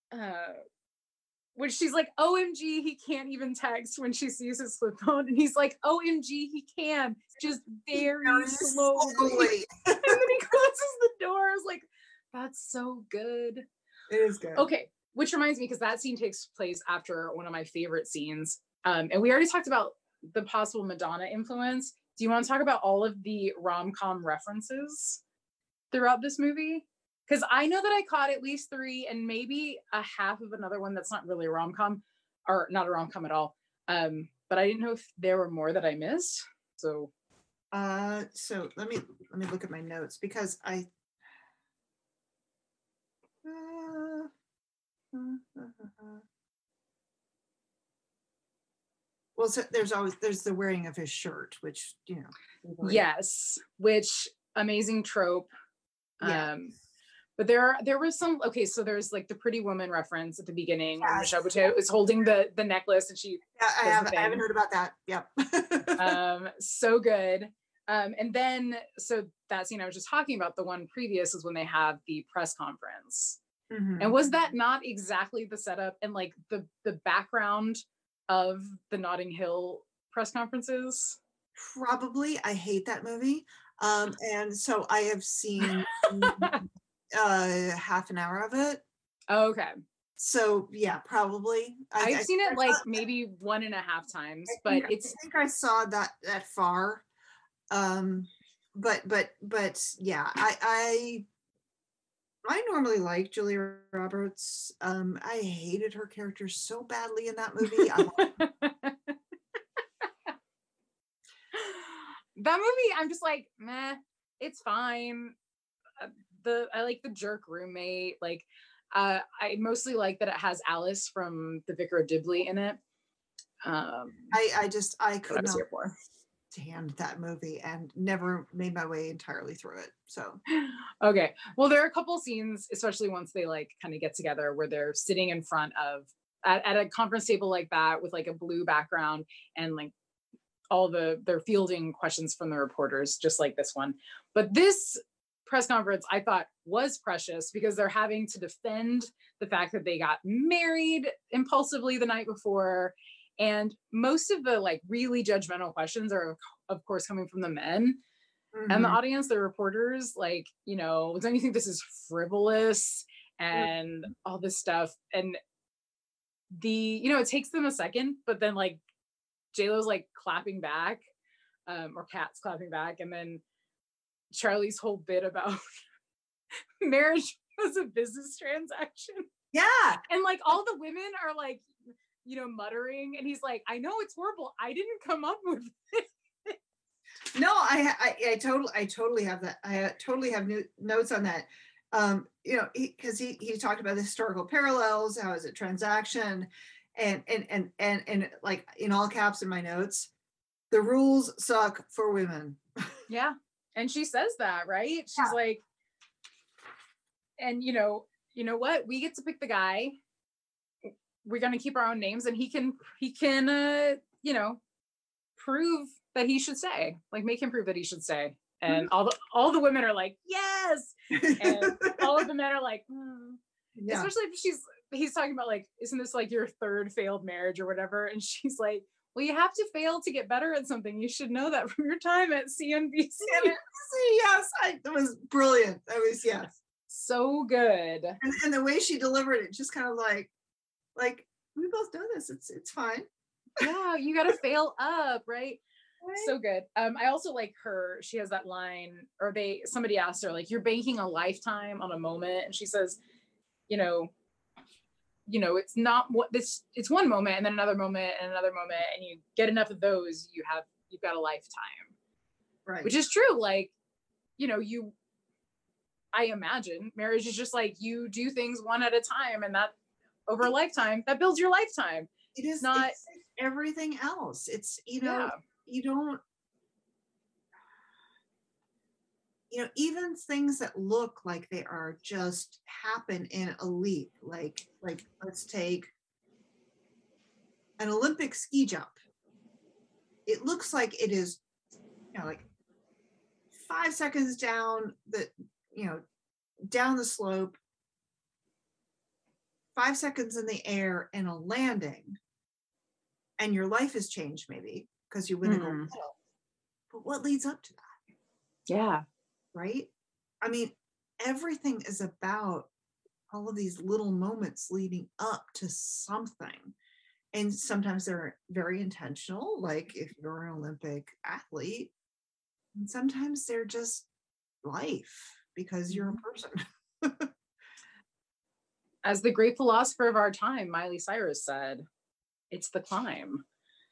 when she's like, OMG, he can't even text when she sees his flip phone, and he's like, OMG, he can, just very slowly. And then he closes the door. I was like, that's so good. It is good. Okay, which reminds me, because that scene takes place after one of my favorite scenes, and we already talked about the possible Madonna influence. Do you want to talk about all of the rom-com references throughout this movie? Because I know that I caught at least 3 and maybe a half of another one that's not really a rom-com, or not a rom-com at all. But I didn't know if there were more that I missed. So let me look at my notes, because well, so there's the wearing of his shirt, which, yes, which amazing trope. Yeah. But there was some, okay, so there's like the Pretty Woman reference at the beginning, when Michelle Buteau is holding the necklace, and she I haven't heard about that. Yep. So good. And then, so that scene I was just talking about, the one previous, is when they have the press conference. And was that not exactly the setup and like the background of the Notting Hill press conferences? Probably. I hate that movie. And so I have seen half an hour of it. Okay. So yeah, probably. I've seen it like maybe 1.5 times, but I think I saw that far. But yeah, I normally like Julia Roberts. I hated her character so badly in that movie. That movie, I'm just like, meh, it's fine. I like the jerk roommate. Like, I mostly like that it has Alice from The Vicar of Dibley in it. I could not stand that movie and never made my way entirely through it. So okay, well, there are a couple scenes, especially once they like kind of get together, where they're sitting in front of at a conference table like that with like a blue background and like they're fielding questions from the reporters, just like this one. But this press conference I thought was precious because they're having to defend the fact that they got married impulsively the night before. And most of the like really judgmental questions are of course coming from the men. Mm-hmm. And the audience, the reporters, like, you know, don't you think this is frivolous and all this stuff? And it takes them a second, but then like JLo's like clapping back, or Kat's clapping back, and then Charlie's whole bit about marriage was a business transaction. Yeah. And like all the women are like, you know, muttering, and he's like, I know it's horrible. I didn't come up with it. No, I totally have that. I totally have notes on that. You know, because he talked about the historical parallels, how is it transaction, and like in all caps in my notes, the rules suck for women. Yeah. And she says that, right? She's like, and you know what? We get to pick the guy. We're going to keep our own names, and he can, you know, prove that he should stay, like make him prove that he should stay. And all the women are like, yes. And all of the men are like, yeah. Especially if he's talking about like, isn't this like your third failed marriage or whatever? And she's like, well, you have to fail to get better at something. You should know that from your time at CNBC. Yes, that was brilliant. That was, yes. So good. And the way she delivered it, just kind of like we both know this. It's fine. Yeah, you got to fail up, right? So good. I also like she has that line, or somebody asked her, like, you're banking a lifetime on a moment. And she says, you know, it's not it's one moment and then another moment and another moment. And you get enough of those, you've got a lifetime. Right. Which is true. Like, you know, I imagine marriage is just like you do things one at a time, and that over a lifetime, that builds your lifetime. It is not like everything else. It's, you know, you don't, you know, even things that look like they are just happen in a leap, like let's take an Olympic ski jump. It looks like it is, you know, like 5 seconds down the slope, 5 seconds in the air and a landing, and your life has changed maybe because you win a gold medal. But what leads up to that? Yeah. Right? I mean, everything is about all of these little moments leading up to something. And sometimes they're very intentional, like if you're an Olympic athlete, and sometimes they're just life because you're a person. As the great philosopher of our time, Miley Cyrus said, it's the climb.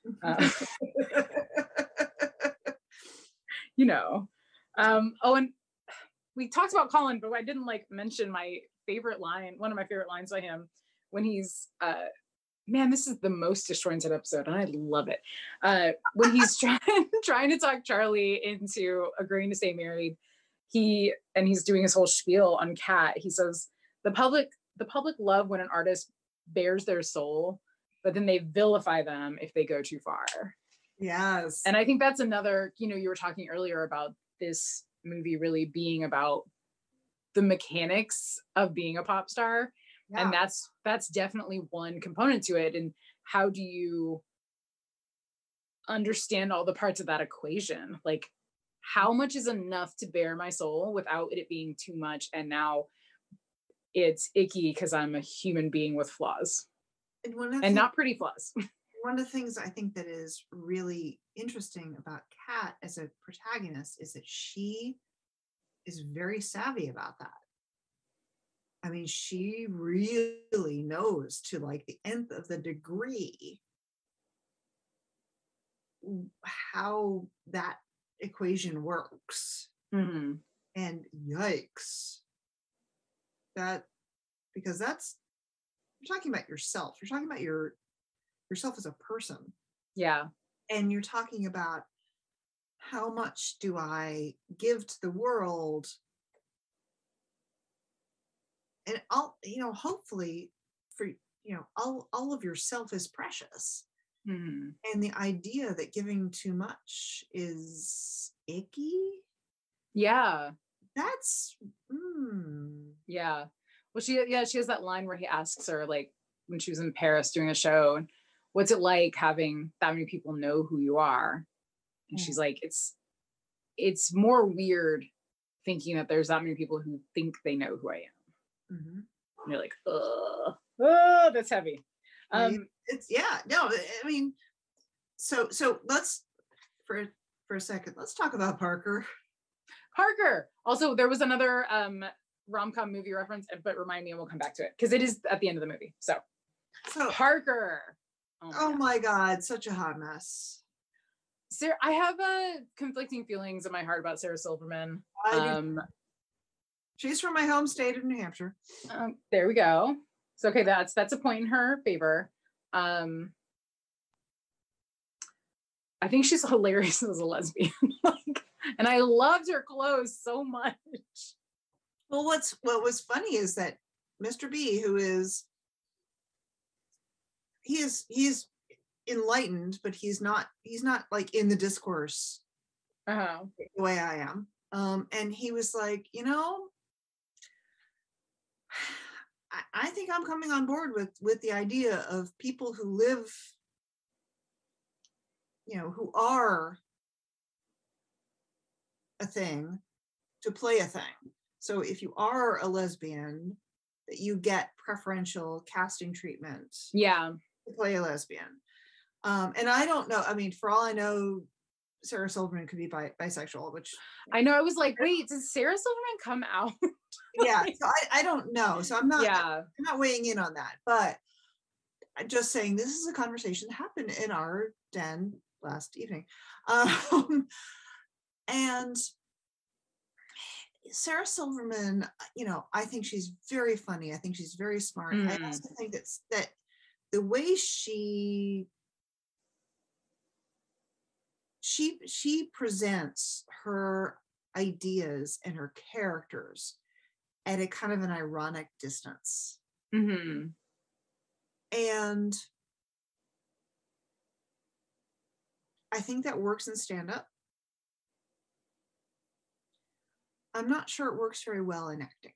You know. And we talked about Colin, but I didn't like mention my favorite line, one of my favorite lines by him, when he's man, this is the most disjointed episode and I love it. When he's trying to talk Charlie into agreeing to stay married, he's doing his whole spiel on Kat. He says, the public love when an artist bears their soul, but then they vilify them if they go too far. Yes. And I think that's another, you know, you were talking earlier about this movie really being about the mechanics of being a pop star. Yeah. And that's definitely one component to it. And how do you understand all the parts of that equation? Like, how much is enough to bear my soul without it being too much? And now it's icky because I'm a human being with flaws. And not pretty flaws. One of the things I think that is really interesting about Kat as a protagonist is that she is very savvy about that. I mean, she really knows to like the nth of the degree how that equation works. Mm-hmm. And yikes. Because you're talking about yourself. You're talking about yourself as a person. Yeah. And you're talking about how much do I give to the world? And I'll, you know, hopefully all of yourself is precious. Mm-hmm. And the idea that giving too much is icky. Yeah. That's Yeah. Well, she has that line where he asks her, like, when she was in Paris doing a show, what's it like having that many people know who you are? And she's like, it's more weird thinking that there's that many people who think they know who I am. Mm-hmm. And you're like, oh, that's heavy. It's no, I mean, so let's for a second, let's talk about Parker. Also, there was another rom-com movie reference, but remind me and we'll come back to it because it is at the end of the movie. So Parker. Oh my God, such a hot mess. Sarah, I have conflicting feelings in my heart about Sarah Silverman. She's from my home state of New Hampshire. There we go. So okay, that's a point in her favor. I think she's hilarious as a lesbian. And I loved her clothes so much. Well, what was funny is that Mr. B, who is he's enlightened, but he's not like in the discourse the way I am. And he was like, I think I'm coming on board with the idea of people who live, who are a thing to play a thing. So if you are a lesbian, that you get preferential casting treatment. Yeah. To play a lesbian. And I don't know. I mean, for all I know, Sarah Silverman could be bisexual, which I know. I was like, wait, did Sarah Silverman come out? Yeah. So I don't know. So I'm not weighing in on that, but I'm just saying this is a conversation that happened in our den last evening. And Sarah Silverman, I think she's very funny. I think she's very smart. I also think that the way she presents her ideas and her characters at a kind of an ironic distance. Mm-hmm. And I think that works in stand-up. I'm not sure it works very well in acting.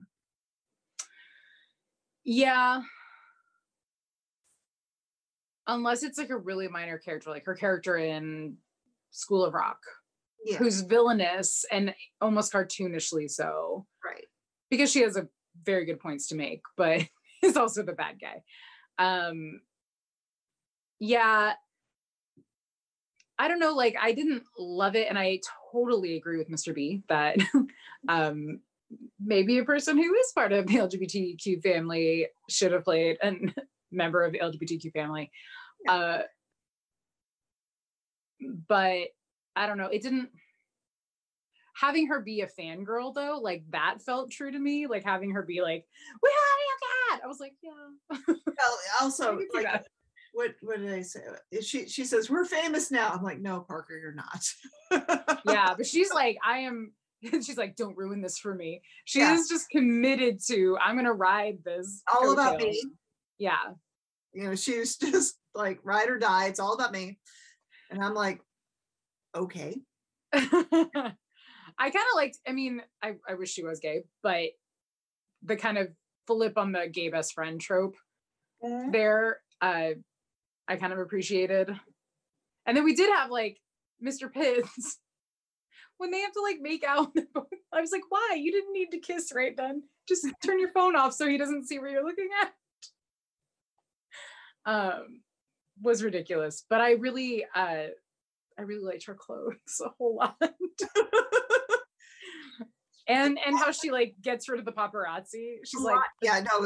Yeah. Unless it's like a really minor character, like her character in School of Rock, who's villainous and almost cartoonishly so. Right. Because she has a very good points to make, but is also the bad guy. Yeah. I don't know, like I didn't love it, and I totally agree with Mr. B that maybe a person who is part of the LGBTQ family should have played a member of the LGBTQ family. But I don't know, it didn't, having her be a fangirl though, like that felt true to me, like having her be like, we had a cat. I was like, yeah. Well, also like, what did I say? She says, we're famous now. I'm like, no, Parker, you're not. Yeah, but she's like, she's like, don't ruin this for me. She is just committed to, I'm going to ride this. All about me. Yeah. She's just like, ride or die. It's all about me. And I'm like, okay. I kind of liked, I mean, I wish she was gay, but the kind of flip on the gay best friend trope there, I kind of appreciated. And then we did have like Mr. Pitts when they have to like make out. I was like, why? You didn't need to kiss right then. Just turn your phone off so he doesn't see where you're looking at. Was ridiculous, but I really liked her clothes a whole lot. And how she like gets rid of the paparazzi. She's like, yeah, no,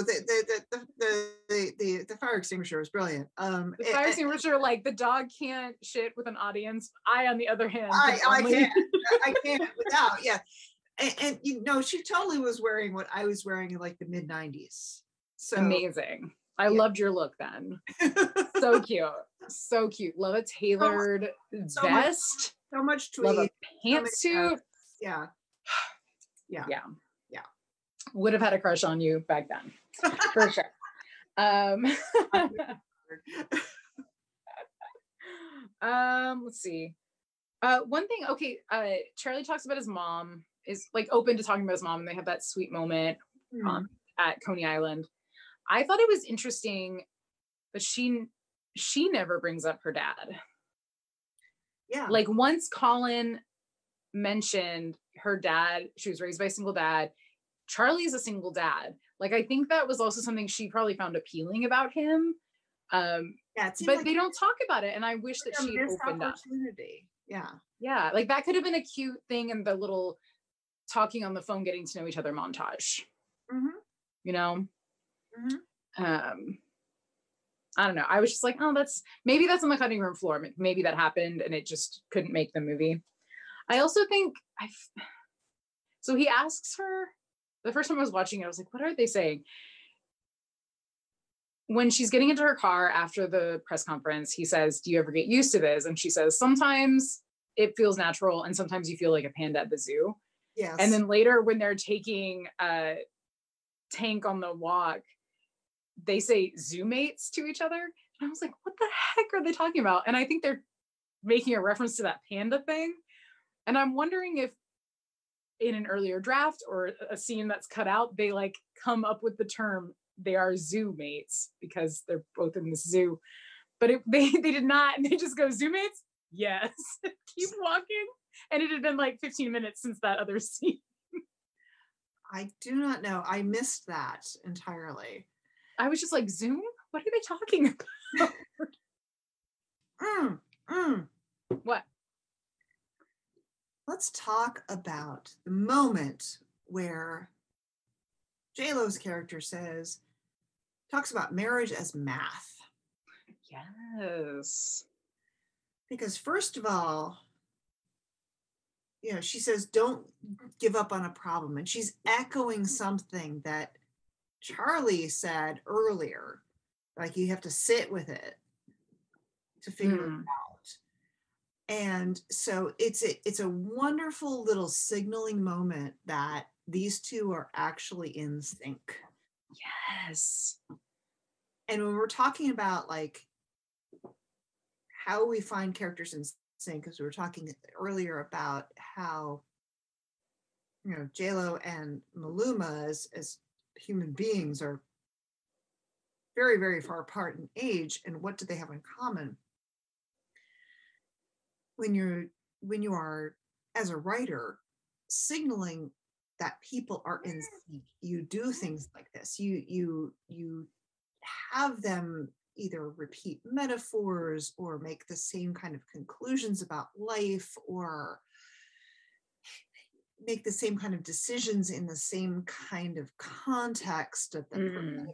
the fire extinguisher was brilliant. The fire extinguisher, like the dog can't shit with an audience. I, on the other hand, I can't without, yeah. And she totally was wearing what I was wearing in like the mid 90s. So amazing. I loved your look then. So cute. So cute. Love a tailored vest. So much tweed. Love a pantsuit. Yeah. Would have had a crush on you back then, for sure. Let's see. One thing, okay, Charlie talks about his mom, is like open to talking about his mom, and they have that sweet moment at Coney Island. I thought it was interesting that she never brings up her dad. Yeah. Like once Colin mentioned her dad, she was raised by a single dad. Charlie is a single dad. Like I think that was also something she probably found appealing about him. Yeah, but like they don't talk about it, and I wish that she opened up. Yeah, like that could have been a cute thing in the little talking on the phone, getting to know each other montage. You know. I don't know. I was just like, oh, that's on the cutting room floor. Maybe that happened, and it just couldn't make the movie. I also think so he asks her, the first time I was watching it, I was like, what are they saying? When she's getting into her car after the press conference, he says, do you ever get used to this? And she says, sometimes it feels natural, and sometimes you feel like a panda at the zoo. Yes. And then later when they're taking Tank on the walk, they say zoo mates to each other. And I was like, what the heck are they talking about? And I think they're making a reference to that panda thing. And I'm wondering if in an earlier draft or a scene that's cut out, they like come up with the term, they are zoo mates because they're both in this zoo. But they did not. And they just go, zoo mates? Yes. Keep walking. And it had been like 15 minutes since that other scene. I do not know. I missed that entirely. I was just like, Zoom? What are they talking about? What? Let's talk about the moment where J-Lo's character talks about marriage as math. Yes. Because first of all, she says, don't give up on a problem. And she's echoing something that Charlie said earlier, like you have to sit with it to figure it out. And so it's a wonderful little signaling moment that these two are actually in sync. Yes. And when we're talking about like how we find characters in sync, because we were talking earlier about how J-Lo and Maluma as human beings are very, very far apart in age, and what do they have in common? When you are, as a writer, signaling that people are in sync, you do things like this. You have them either repeat metaphors or make the same kind of conclusions about life, or make the same kind of decisions in the same kind of context that the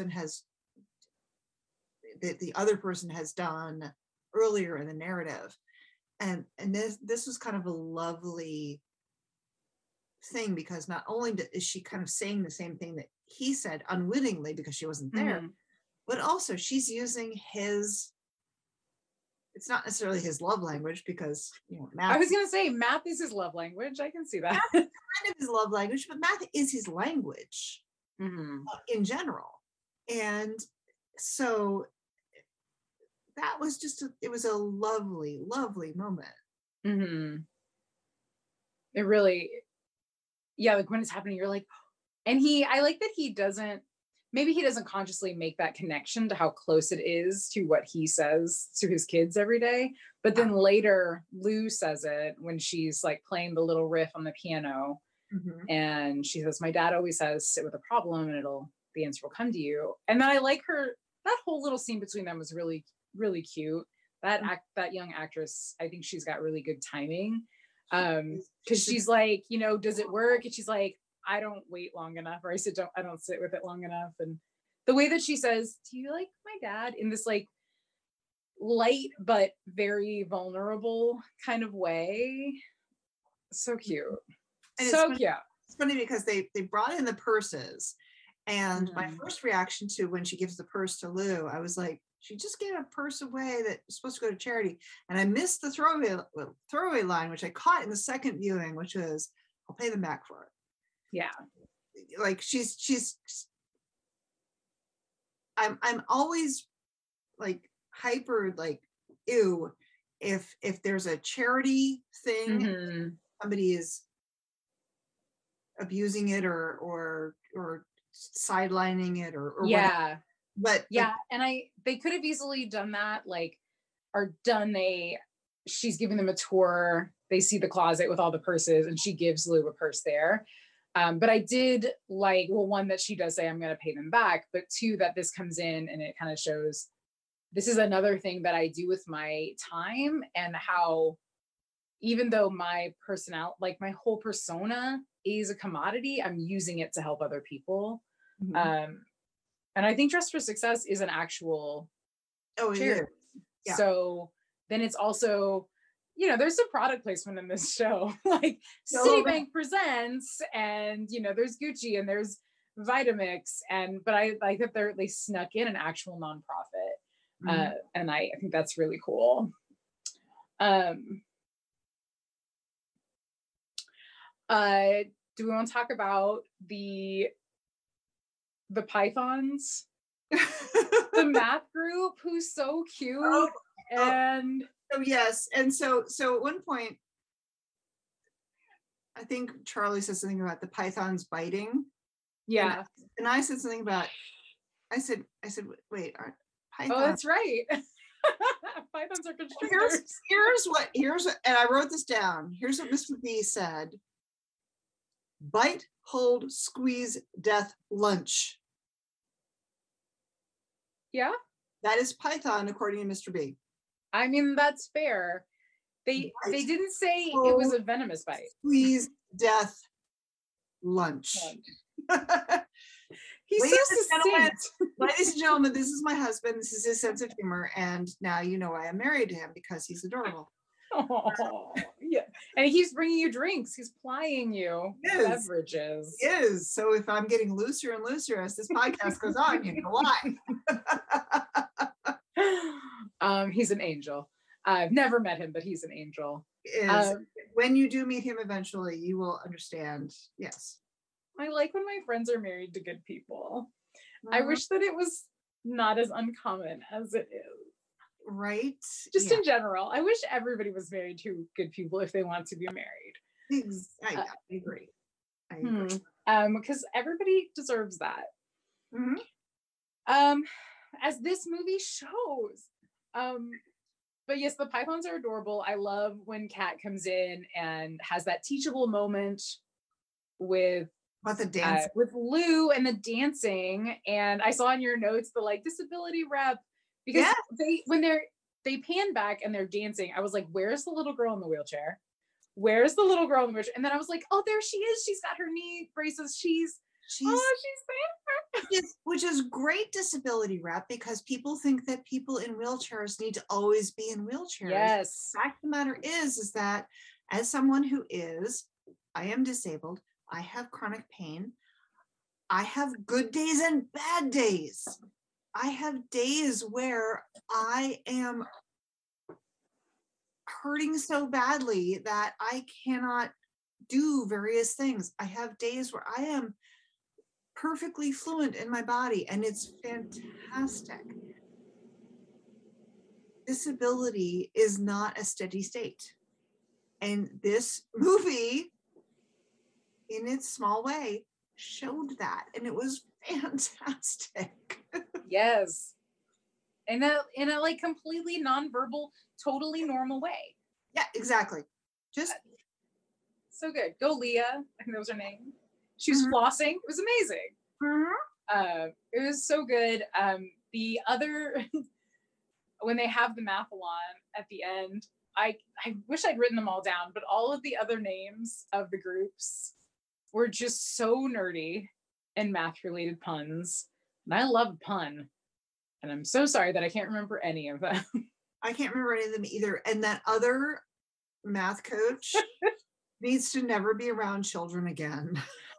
other person has done earlier in the narrative. And this was kind of a lovely thing, because not only is she kind of saying the same thing that he said unwittingly because she wasn't there, but also she's using his, it's not necessarily his love language, because math, I was gonna say math is his love language. I can see that. Math is kind of his love language, but math is his language in general. And so that was it was a lovely, lovely moment. It really, like when it's happening, you're like, and I like that he doesn't consciously make that connection to how close it is to what he says to his kids every day. But then later Lou says it when she's like playing the little riff on the piano. And she says, my dad always says, sit with a problem and the answer will come to you. And then I like that whole little scene between them was really, really cute. That young actress, I think she's got really good timing. Cause she's like, does it work? And she's like, I don't wait long enough, or I don't sit with it long enough. And the way that she says, do you like my dad, in this like light but very vulnerable kind of way, so cute. And so cute. It's funny because they brought in the purses, and my first reaction to when she gives the purse to Lou, I was like, she just gave a purse away that was supposed to go to charity. And I missed the throwaway line, which I caught in the second viewing, which was, I'll pay them back for it. Yeah. Like she's I'm always like hyper, like, ew, if there's a charity thing, Mm-hmm. somebody is abusing it or sidelining it or Yeah. whatever. But and they could have easily done that, like, or done she's giving them a tour, they see the closet with all the purses and she gives Lou a purse there. But I did like, well, one, that she does say I'm going to pay them back, but two, that this comes in and it kind of shows this is another thing that I do with my time, and how even though my personality, like my whole persona is a commodity, I'm using it to help other people. And I think Dress for Success is an actual charity. Yeah. So then it's also, there's a product placement in this show, like Citibank presents, and there's Gucci and there's Vitamix, but I like that they snuck in an actual nonprofit. And I think that's really cool. Do we want to talk about the Pythons? The math group, who's so cute. And yes. And so at one point, I think Charlie said something about the pythons biting. Yeah. And I said something about, I said, wait, aren't pythons? Oh, that's right. Pythons are constrictors. Here's what, and I wrote this down. Here's what Mr. B said. Bite, hold, squeeze, death, lunch. Yeah. That is Python, according to Mr. B. I mean, that's fair. They didn't say it was a venomous bite. Squeeze, death, lunch. He's so succinct. Ladies and gentlemen, this is my husband. This is his sense of humor. And now you know I am married to him because he's adorable. Oh, yeah. And he keeps bringing you drinks. He's plying you beverages. He is. So if I'm getting looser and looser as this podcast goes on, you know why. He's an angel. I've never met him, but he's an angel. When you do meet him eventually, you will understand. Yes. I like when my friends are married to good people. I wish that it was not as uncommon as it is. Right? Just in general. I wish everybody was married to good people if they want to be married. I agree. Because everybody deserves that. As this movie shows. But yes, the Pythons are adorable. I love when Kat comes in and has that teachable moment with the dance with Lou and the dancing. And I saw in your notes the disability rep, because when they pan back and they're dancing, I was like, where's the little girl in the wheelchair? Where's the little girl in the wheelchair? And then I was like, oh, there she is. She's got her knee braces. She's there. Which is great disability rep, because people think that people in wheelchairs need to always be in wheelchairs. Yes. The fact of the matter is that as someone who I am disabled, I have chronic pain. I have good days and bad days. I have days where I am hurting so badly that I cannot do various things. I have days where I am perfectly fluent in my body, and it's fantastic. Disability is not a steady state. And this movie, in its small way, showed that, and it was fantastic. Yes. In a completely nonverbal, totally normal way. Yeah, exactly. Just so good. Go Leah. I think that was her name. She was flossing. It was amazing. It was so good. The other when they have the mathalon at the end, I wish I'd written them all down, but all of the other names of the groups were just so nerdy and math related puns. And I love a pun. And I'm so sorry that I can't remember any of them. I can't remember any of them either. And that other math coach needs to never be around children again.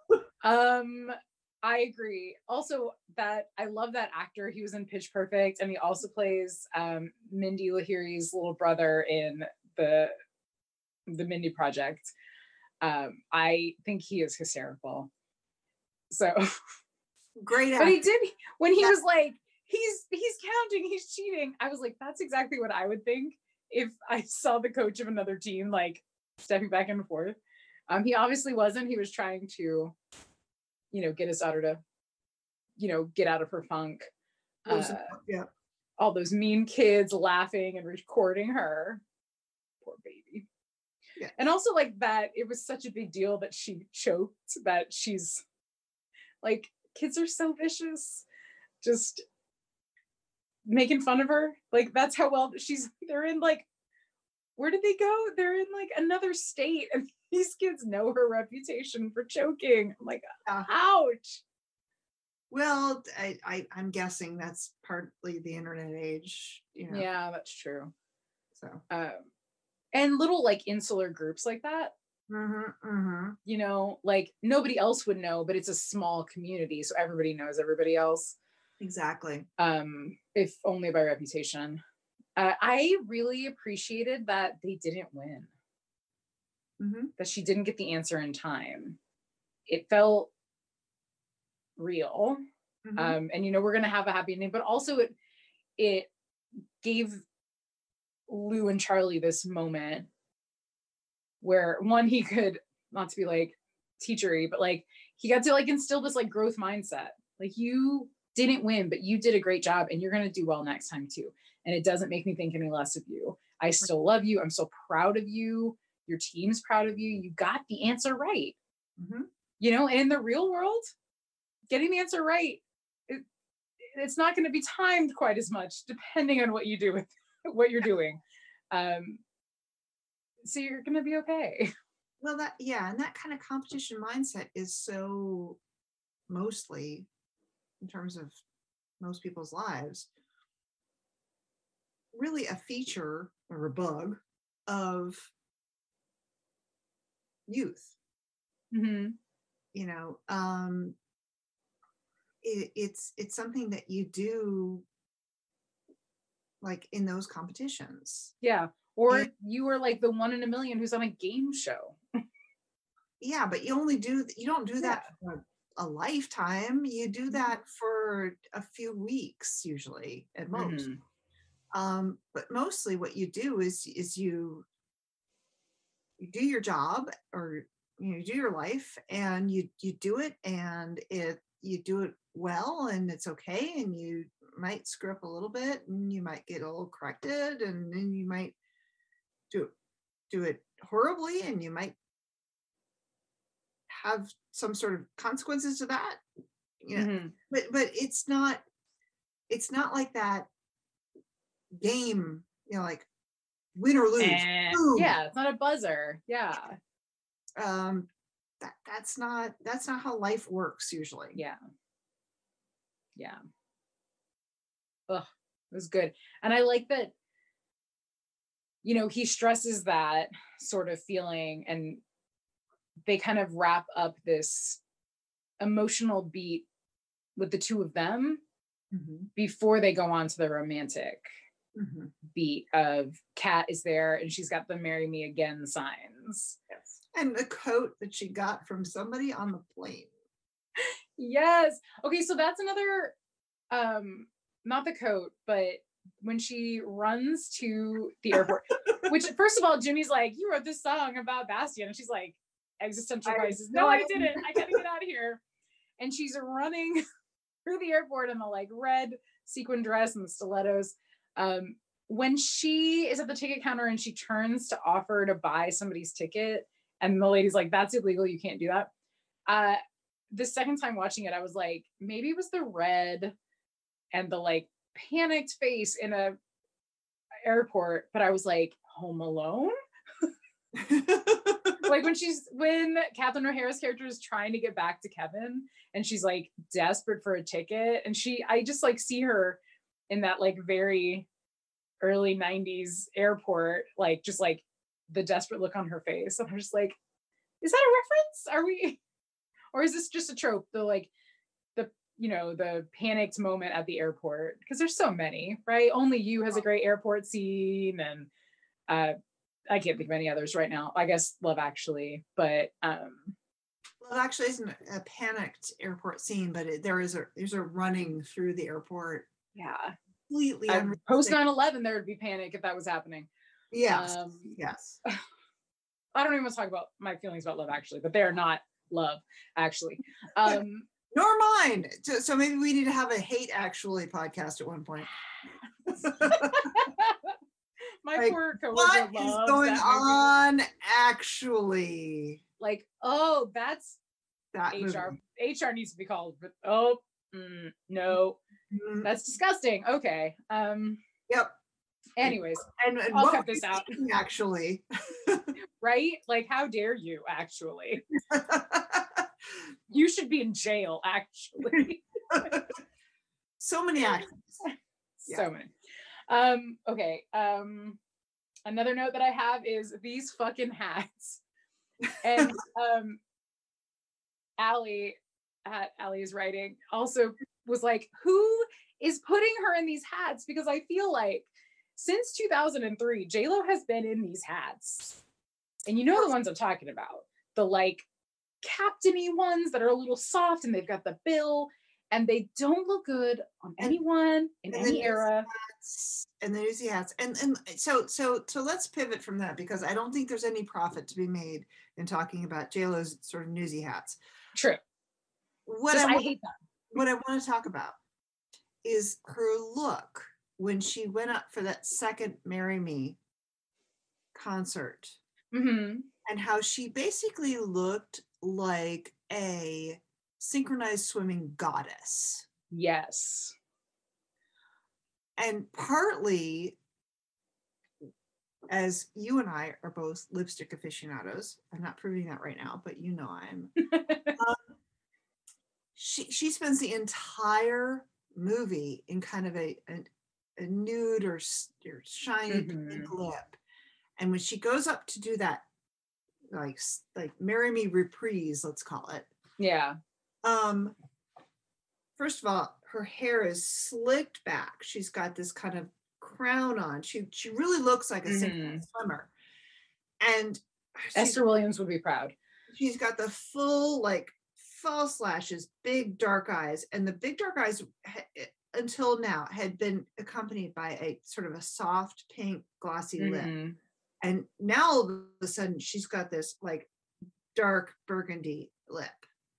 I agree. Also, that I love that actor. He was in Pitch Perfect, and he also plays Mindy Lahiri's little brother in the Mindy Project. I think he is hysterical. So great actor. But he did when he was like, he's counting, he's cheating. I was like, that's exactly what I would think if I saw the coach of another team like stepping back and forth. He obviously wasn't. He was trying to, get his daughter to, get out of her funk. Yeah. All those mean kids laughing and recording her. Poor baby. Yeah. And also like that, it was such a big deal that she choked, that she's like, kids are so vicious. Just making fun of her. Like, that's how well they're in like, where did they go? They're in like another state, and these kids know her reputation for choking. I'm like, ouch. Well, I'm guessing that's partly the internet age. Yeah, that's true. So, and little like insular groups like that. Like nobody else would know, but it's a small community, so everybody knows everybody else. Exactly. If only by reputation. I really appreciated that they didn't win. That she didn't get the answer in time. It felt real. And we're gonna have a happy ending, but also it gave Lou and Charlie this moment where one, he could, not to be like teachery, but like he got to like instill this like growth mindset. Like, you didn't win, but you did a great job, and you're gonna do well next time too. And it doesn't make me think any less of you. I still love you. I'm so proud of you. Your team's proud of you. You got the answer right. And in the real world, getting the answer right, it's not going to be timed quite as much, depending on what you do with what you're doing. So you're going to be okay. Well, and that kind of competition mindset is so, mostly in terms of most people's lives, really a feature or a bug of youth. It's something that you do like in those competitions. Yeah. Or you are like the one in a million who's on a game show. Yeah, but you don't do that for a lifetime. You do that for a few weeks, usually at most. But mostly what you do is you do your job, or you do your life, and you do it, and you do it well, and it's okay, and you might screw up a little bit, and you might get a little corrected, and then you might do it horribly, and you might have some sort of consequences to that. But it's not like that game, like win or lose. Yeah, it's not a buzzer. Yeah. That's not how life works usually. Yeah. Ugh, it was good. And I like that, he stresses that sort of feeling, and they kind of wrap up this emotional beat with the two of them before they go on to the romantic beat of Kat is there, and she's got the marry me again signs. Yes. And the coat that she got from somebody on the plane. Yes. Okay, so that's another, not the coat, but when she runs to the airport, which first of all, Jimmy's like, you wrote this song about Bastian, and she's like, existential crisis. No, I didn't. I gotta get out of here. And she's running through the airport in the like red sequin dress and the stilettos. When she is at the ticket counter and she turns to offer to buy somebody's ticket, and the lady's like, that's illegal, you can't do that. The second time watching it, I was like, maybe it was the red and the like panicked face in a airport, but I was like, Home Alone? Like when Catherine O'Hara's character is trying to get back to Kevin, and she's like desperate for a ticket, and I just like see her in that like very early 90s airport, like just like the desperate look on her face, and I'm just like, is that a reference? Are we, or is this just a trope? The panicked moment at the airport, because there's so many, right? Only You has a great airport scene, and I can't think of any others right now. I guess Love Actually, but Love Actually isn't a panicked airport scene, but there's a running through the airport Yeah. Completely post 9/11, there would be panic if that was happening. Yes. Yes. I don't even want to talk about my feelings about Love Actually, but they are not love, actually. Nor mine. So maybe we need to have a Hate Actually podcast at one point. My like, poor coworker what loves is going that on actually? Like, oh, that's that HR. movie. HR needs to be called, but no, that's disgusting. Okay. Yep. Anyways, and I'll cut this out. Actually, right? Like, how dare you? Actually, you should be in jail. Actually, so many actions. So many. Okay. Another note that I have is these fucking hats. And Allie is writing also was like, who is putting her in these hats? Because I feel like since 2003, J-Lo has been in these hats. And you know the ones I'm talking about. The like captainy ones that are a little soft and they've got the bill and they don't look good on anyone in any era. And the newsy hats. And so let's pivot from that, because I don't think there's any profit to be made in talking about J-Lo's sort of newsy hats. True. I hate that. What I want to talk about is her look when she went up for that second Marry Me concert. Mm-hmm. And how she basically looked like a synchronized swimming goddess. Yes. And partly, as you and I are both lipstick aficionados, I'm not proving that right now, but you know I'm. She spends the entire movie in kind of a nude or shiny pink lip. And when she goes up to do that, like Marry Me reprise, let's call it. Yeah. First of all, her hair is slicked back. She's got this kind of crown on. She really looks like a synchronized swimmer. And Esther Williams would be proud. She's got the full like false lashes, big dark eyes, and the big dark eyes until now had been accompanied by a sort of a soft pink glossy lip. And now all of a sudden she's got this like dark burgundy lip.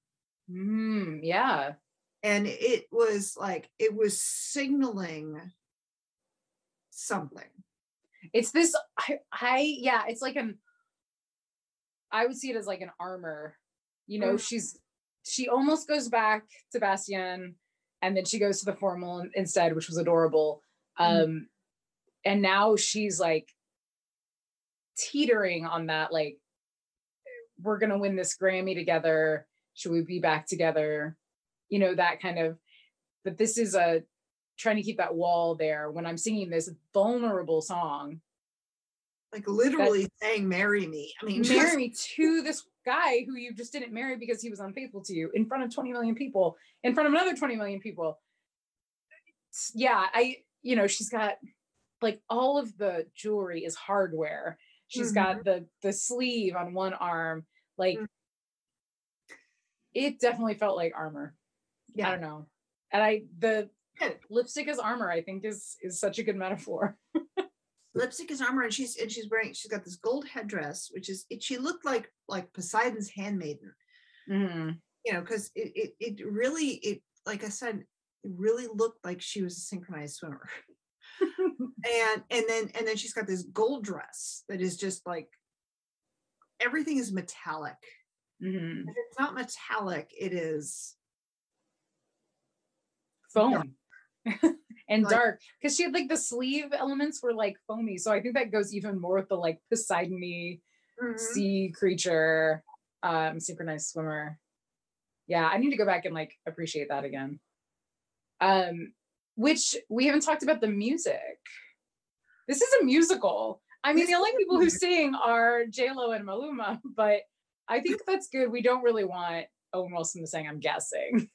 Yeah. And it was signaling something. It's this, it's like I would see it as like an armor. You know, she almost goes back to Bastien and then she goes to the formal instead, which was adorable. And now she's like teetering on that, like, we're going to win this Grammy together. Should we be back together? You know, that kind of, but this is trying to keep that wall there when I'm singing this vulnerable song. Like literally saying, marry me. I mean, marry me to this guy who you just didn't marry because he was unfaithful to you in front of 20 million people, in front of another 20 million people. Yeah, she's got like all of the jewelry is hardware. She's got the sleeve on one arm. Like it definitely felt like armor. Yeah. I don't know. And the lipstick as armor, I think is such a good metaphor. Lipstick is armor, and she's got this gold headdress, which is she looked like Poseidon's handmaiden. You know, because it really, like I said, it really looked like she was a synchronized swimmer. and then she's got this gold dress that is just like everything is metallic. If it's not metallic, it is foam. And like, dark, because she had like the sleeve elements were like foamy, so I think that goes even more with the like Poseidon-y sea creature, synchronized swimmer. Yeah, I need to go back and like appreciate that again. Which we haven't talked about the music. This is a musical. I mean, the only people who sing are J-Lo and Maluma, but I think that's good. We don't really want Owen Wilson to sing, I'm guessing.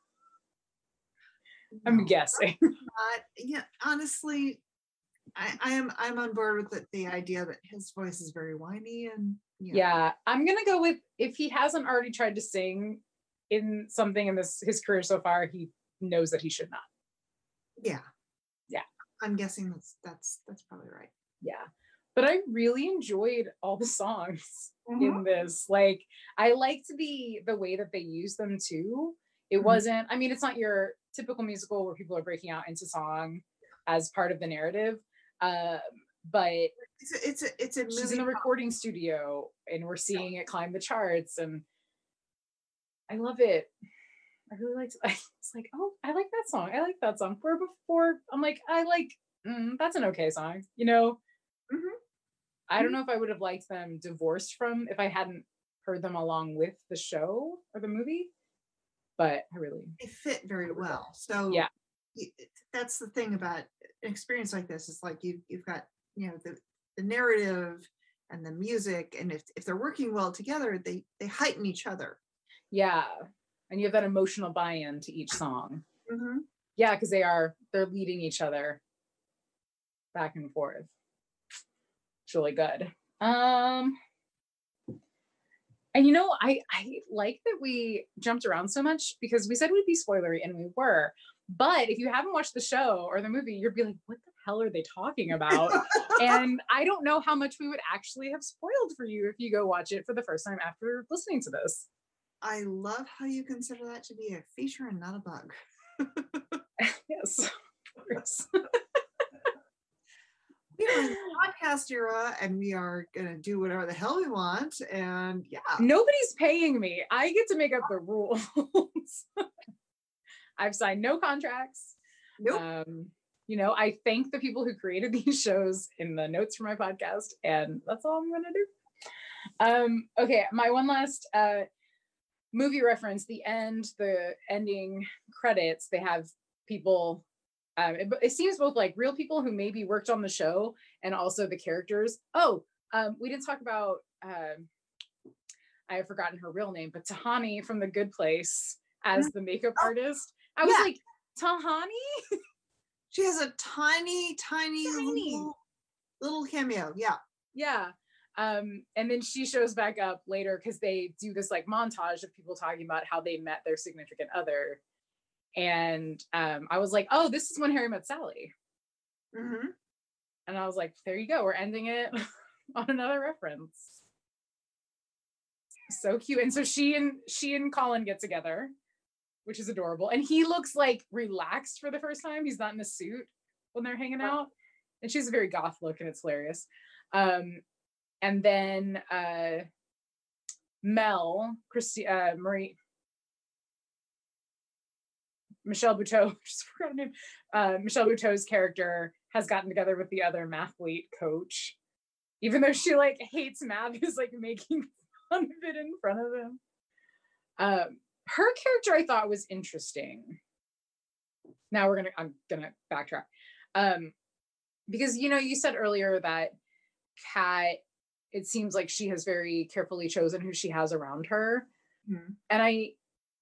I'm guessing. Yeah, honestly, I'm on board with the idea that his voice is very whiny and yeah. I'm gonna go with, if he hasn't already tried to sing in something in his career so far, he knows that he should not. Yeah. Yeah. I'm guessing that's probably right. Yeah. But I really enjoyed all the songs in this. Like, I liked the way that they used them too. It wasn't, I mean, it's not your typical musical where people are breaking out into song as part of the narrative. But it's a she's in the recording studio and we're seeing it climb the charts, and I love it. I really liked it. It's like, oh, I like that song. I like that song. Where before I'm like, I like, that's an okay song, you know? I don't know if I would have liked them divorced from if I hadn't heard them along with the show or the movie, but they fit very well. So yeah, that's the thing about an experience like this. It's like you've got, you know, the narrative and the music, and if they're working well together, they heighten each other. Yeah, and you have that emotional buy-in to each song. Yeah, because they're leading each other back and forth. It's really good. And you know, I like that we jumped around so much because we said we'd be spoilery, and we were. But if you haven't watched the show or the movie, you'd be like, what the hell are they talking about? And I don't know how much we would actually have spoiled for you if you go watch it for the first time after listening to this. I love how you consider that to be a feature and not a bug. Yes, of course. We are in the podcast era and we are gonna do whatever the hell we want, and yeah, nobody's paying me. I get to make up the rules. I've signed no contracts. Nope. You know, I thank the people who created these shows in the notes for my podcast, and that's all I'm gonna do. Okay, my one last movie reference, the ending credits, they have people, it seems both like real people who maybe worked on the show and also the characters. We didn't talk about, I have forgotten her real name, but Tahani from The Good Place as the makeup artist. I was like, Tahani? She has a tiny little cameo. Yeah. And then she shows back up later because they do this like montage of people talking about how they met their significant other. And I was like, oh, this is When Harry Met Sally. And I was like, there you go. We're ending it on another reference. So cute. And so she and Colin get together, which is adorable. And he looks like relaxed for the first time. He's not in a suit when they're hanging out. And she has a very goth look, and it's hilarious. And then Michelle Buteau, just forgot her name. Michelle Buteau's character has gotten together with the other mathlete coach, even though she like hates math, is like making fun of it in front of him. Her character I thought was interesting. Now I'm gonna backtrack. Because you know, you said earlier that Kat, it seems like she has very carefully chosen who she has around her. And I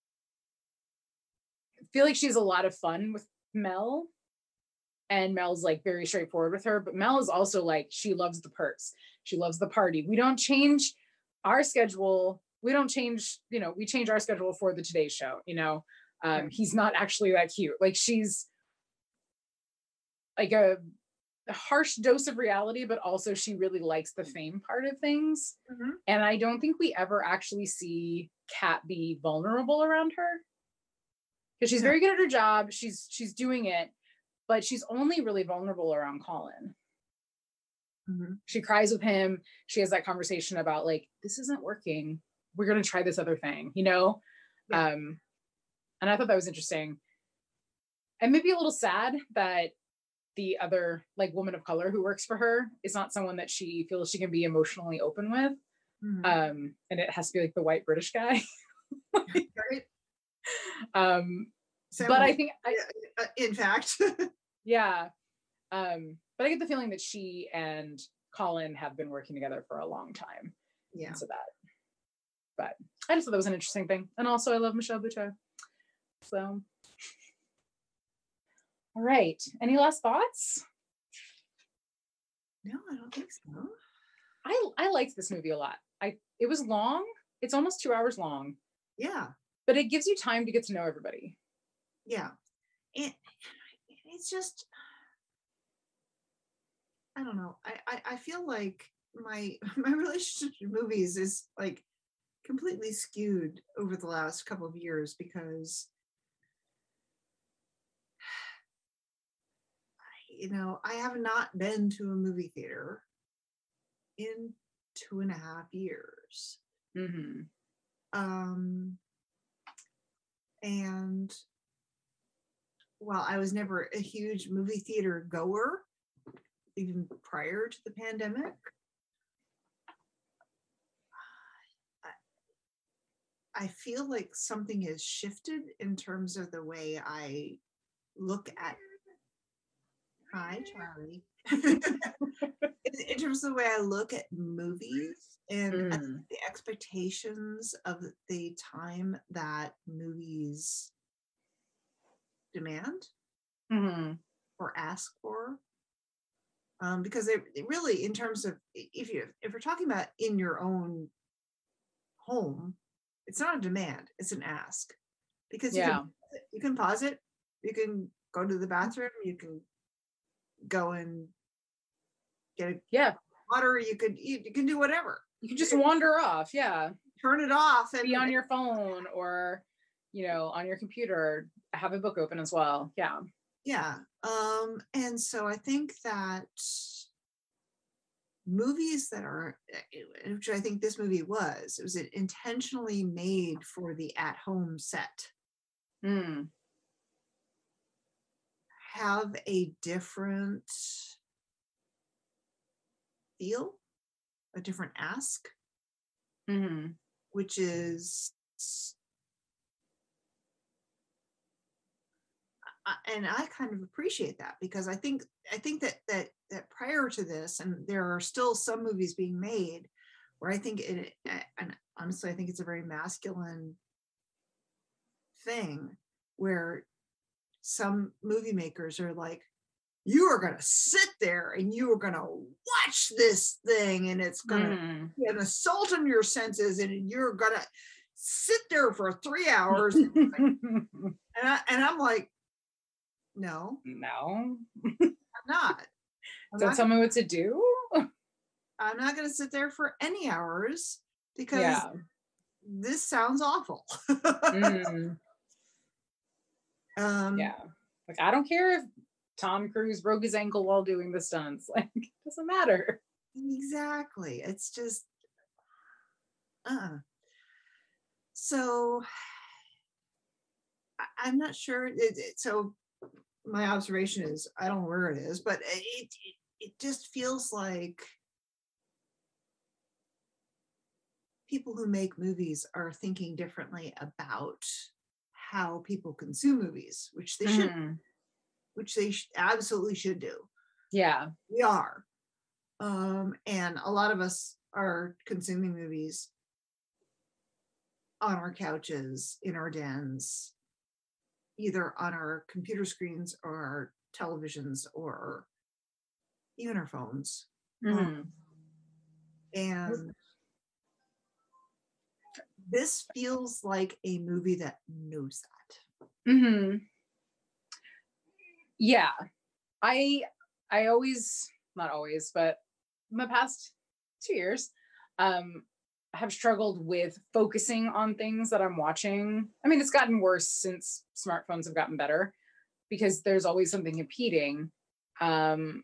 feel like she's a lot of fun with Mel, and Mel's like very straightforward with her, but Mel is also like, she loves the perks. She loves the party. We don't change our schedule. We don't change, you know, we change our schedule for the Today Show, you know. He's not actually that cute. Like, she's like a harsh dose of reality, but also she really likes the fame part of things. And I don't think we ever actually see Kat be vulnerable around her, because she's very good at her job. She's doing it, but she's only really vulnerable around Colin. She cries with him. She has that conversation about like, this isn't working. We're going to try this other thing, you know? And I thought that was interesting. And maybe a little sad that the other like woman of color who works for her is not someone that she feels she can be emotionally open with. And it has to be like the white British guy. But I think in fact but I get the feeling that she and Colin have been working together for a long time. So but I just thought that was an interesting thing. And also I love Michelle Buteau. So all right, any last thoughts? No, I don't think so. I liked this movie a lot. It was long. It's almost 2 hours long. Yeah. But it gives you time to get to know everybody. Yeah. And it's just, I don't know. I feel like my relationship to movies is like completely skewed over the last couple of years, because I have not been to a movie theater in 2.5 years. Mm-hmm. And while I was never a huge movie theater goer, even prior to the pandemic, I feel like something has shifted in terms of the way I look at. Hi, Charlie. In terms of the way I look at movies and the expectations of the time that movies demand or ask for. Because they really, in terms of, if we're talking about in your own home, it's not a demand, it's an ask. Because you can pause it, you can go to the bathroom, you can go and get water, you can do whatever. You can just wander off, turn it off and be on your phone, or on your computer, have a book open as well. And so I think that movies that are, which I think this movie was intentionally made for the at-home set, have a different feel, a different ask, which is, and I kind of appreciate that, because I think that prior to this, and there are still some movies being made where I think and honestly I think it's a very masculine thing, where some movie makers are like, you are going to sit there and you are going to watch this thing, and it's going to be an assault on your senses, and you're going to sit there for 3 hours. and I'm like, no, I'm not. Don't tell me what to do. I'm not going to sit there for any hours, because this sounds awful. Like, I don't care if Tom Cruise broke his ankle while doing the stunts. Like, it doesn't matter. Exactly. It's just, So I'm not sure. So my observation is, I don't know where it is, but it just feels like people who make movies are thinking differently about how people consume movies, which they should, which they absolutely should do. Yeah, we are. And a lot of us are consuming movies on our couches, in our dens, either on our computer screens or our televisions or even our phones. And this feels like a movie that knows that. Yeah. I always, not always, but in the past 2 years, have struggled with focusing on things that I'm watching. I mean, it's gotten worse since smartphones have gotten better, because there's always something competing. And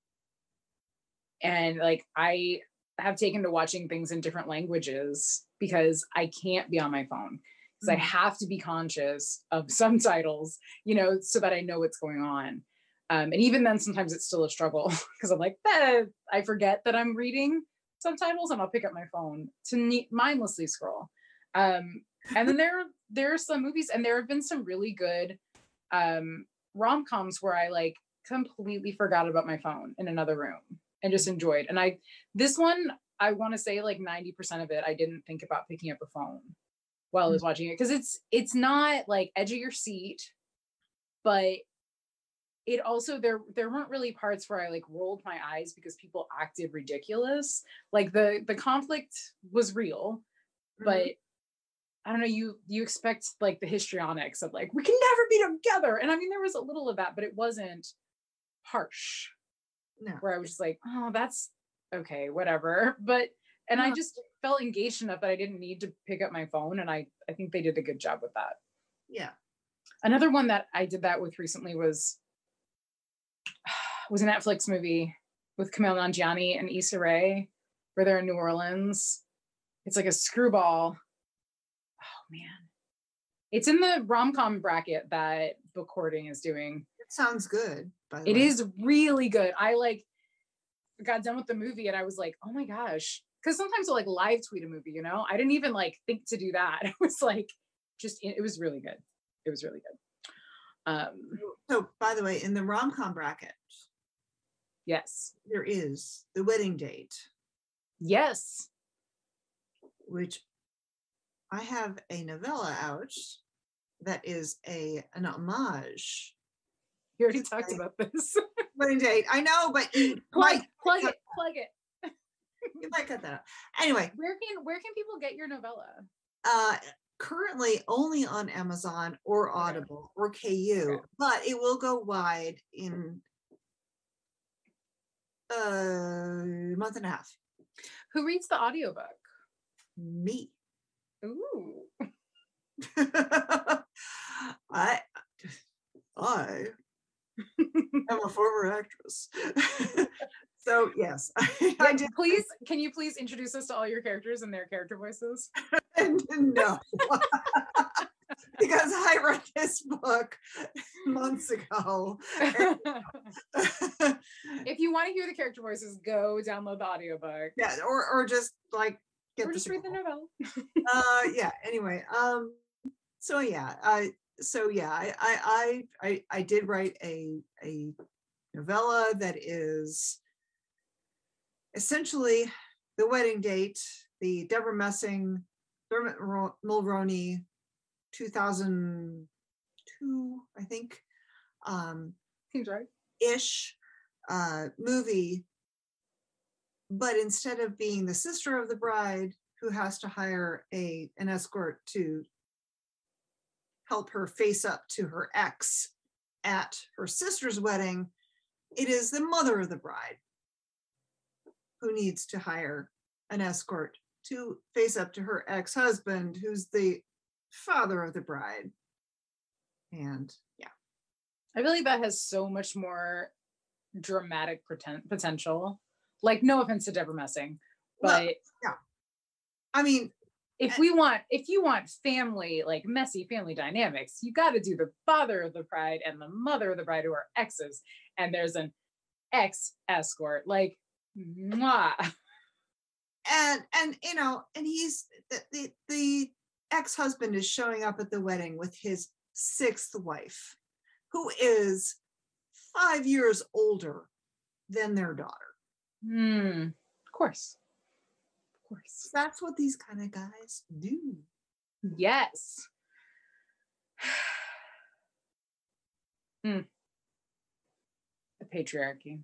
like, I have taken to watching things in different languages, because I can't be on my phone, because I have to be conscious of subtitles, so that I know what's going on. And even then, sometimes it's still a struggle, because I'm like, I forget that I'm reading subtitles, and I'll pick up my phone to mindlessly scroll. And then there are some movies, and there have been some really good rom-coms where I like completely forgot about my phone in another room and just enjoyed. And this one, I want to say like 90% of it, I didn't think about picking up a phone while I was watching it, because it's not like edge of your seat, but it also, there weren't really parts where I like rolled my eyes because people acted ridiculous. Like the conflict was real, but I don't know, you expect like the histrionics of like, we can never be together. And I mean, there was a little of that, but it wasn't harsh. No. Where I was just like, oh, that's okay, whatever. But and I just felt engaged enough that I didn't need to pick up my phone. And I think they did a good job with that. Yeah. Another one that I did that with recently was a Netflix movie with Kumail Nanjiani and Issa Rae, where they're in New Orleans. It's like a screwball. Oh man. It's in the rom-com bracket that Book Hoarding is doing. It sounds good, by the way. It is really good. I like got done with the movie and I was like, oh my gosh. Because sometimes I'll like live tweet a movie, you know? I didn't even like think to do that. It was like it was really good. It was really good. So by the way, in the rom-com bracket, yes, there is The Wedding Date. Yes. Which I have a novella out that is an homage. You already talked about this. Wedding Date. I know, but you plug it. You might cut that out. Anyway, where can people get your novella? Currently only on Amazon or Audible or KU, but it will go wide in a month and a half. Who reads the audiobook? Me. Ooh. I am a former actress. So yes, I did. Please, can you please introduce us to all your characters and their character voices? No, because I read this book months ago. If you want to hear the character voices, go download the audiobook. Yeah, or just like or just read the novella. Yeah. Anyway, so yeah, I did write a novella that is essentially The Wedding Date, the Deborah Messing, Dermot Mulroney, 2002, I think. Seems right. Ish movie. But instead of being the sister of the bride who has to hire an escort to help her face up to her ex at her sister's wedding, it is the mother of the bride who needs to hire an escort to face up to her ex-husband, who's the father of the bride. And yeah. I believe that has so much more dramatic potential. Like, no offense to Deborah Messing, but yeah. I mean, if you want family, like messy family dynamics, you got to do the father of the bride and the mother of the bride who are exes, and there's an ex escort, like, mwah. And you know, and he's the ex-husband is showing up at the wedding with his sixth wife, who is 5 years older than their daughter. Of course. That's what these kind of guys do. Yes. The patriarchy.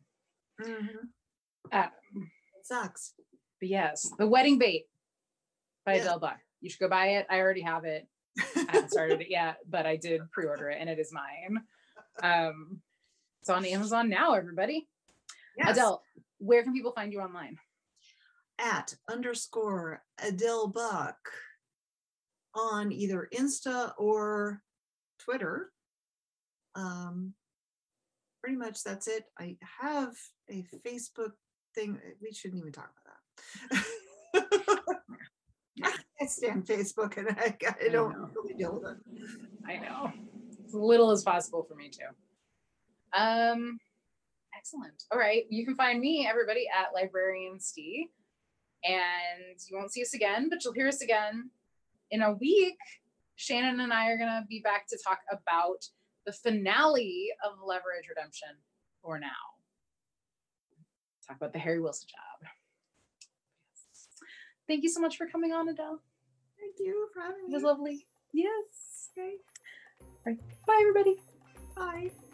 It sucks. But yes, The Wedding Bait by Adele Buck. You should go buy it. I already have it. I haven't started it yet, but I did pre-order it and it is mine. It's on Amazon now, everybody. Yes. Adele, where can people find you online? At _Adele Buck on either Insta or Twitter. Pretty much that's it. I have a Facebook thing. We shouldn't even talk about that. I can't stand Facebook, and I don't really deal with it. I know. As little as possible for me too. Excellent. All right. You can find me, everybody, at Librarian Stee. And you won't see us again, but you'll hear us again in a week. Shannon and I are going to be back to talk about the finale of Leverage Redemption, or now. Talk about the Harry Wilson job. Yes. Thank you so much for coming on, Adele. Thank you for having me. It was lovely. Yes. Okay. All right. Bye, everybody. Bye.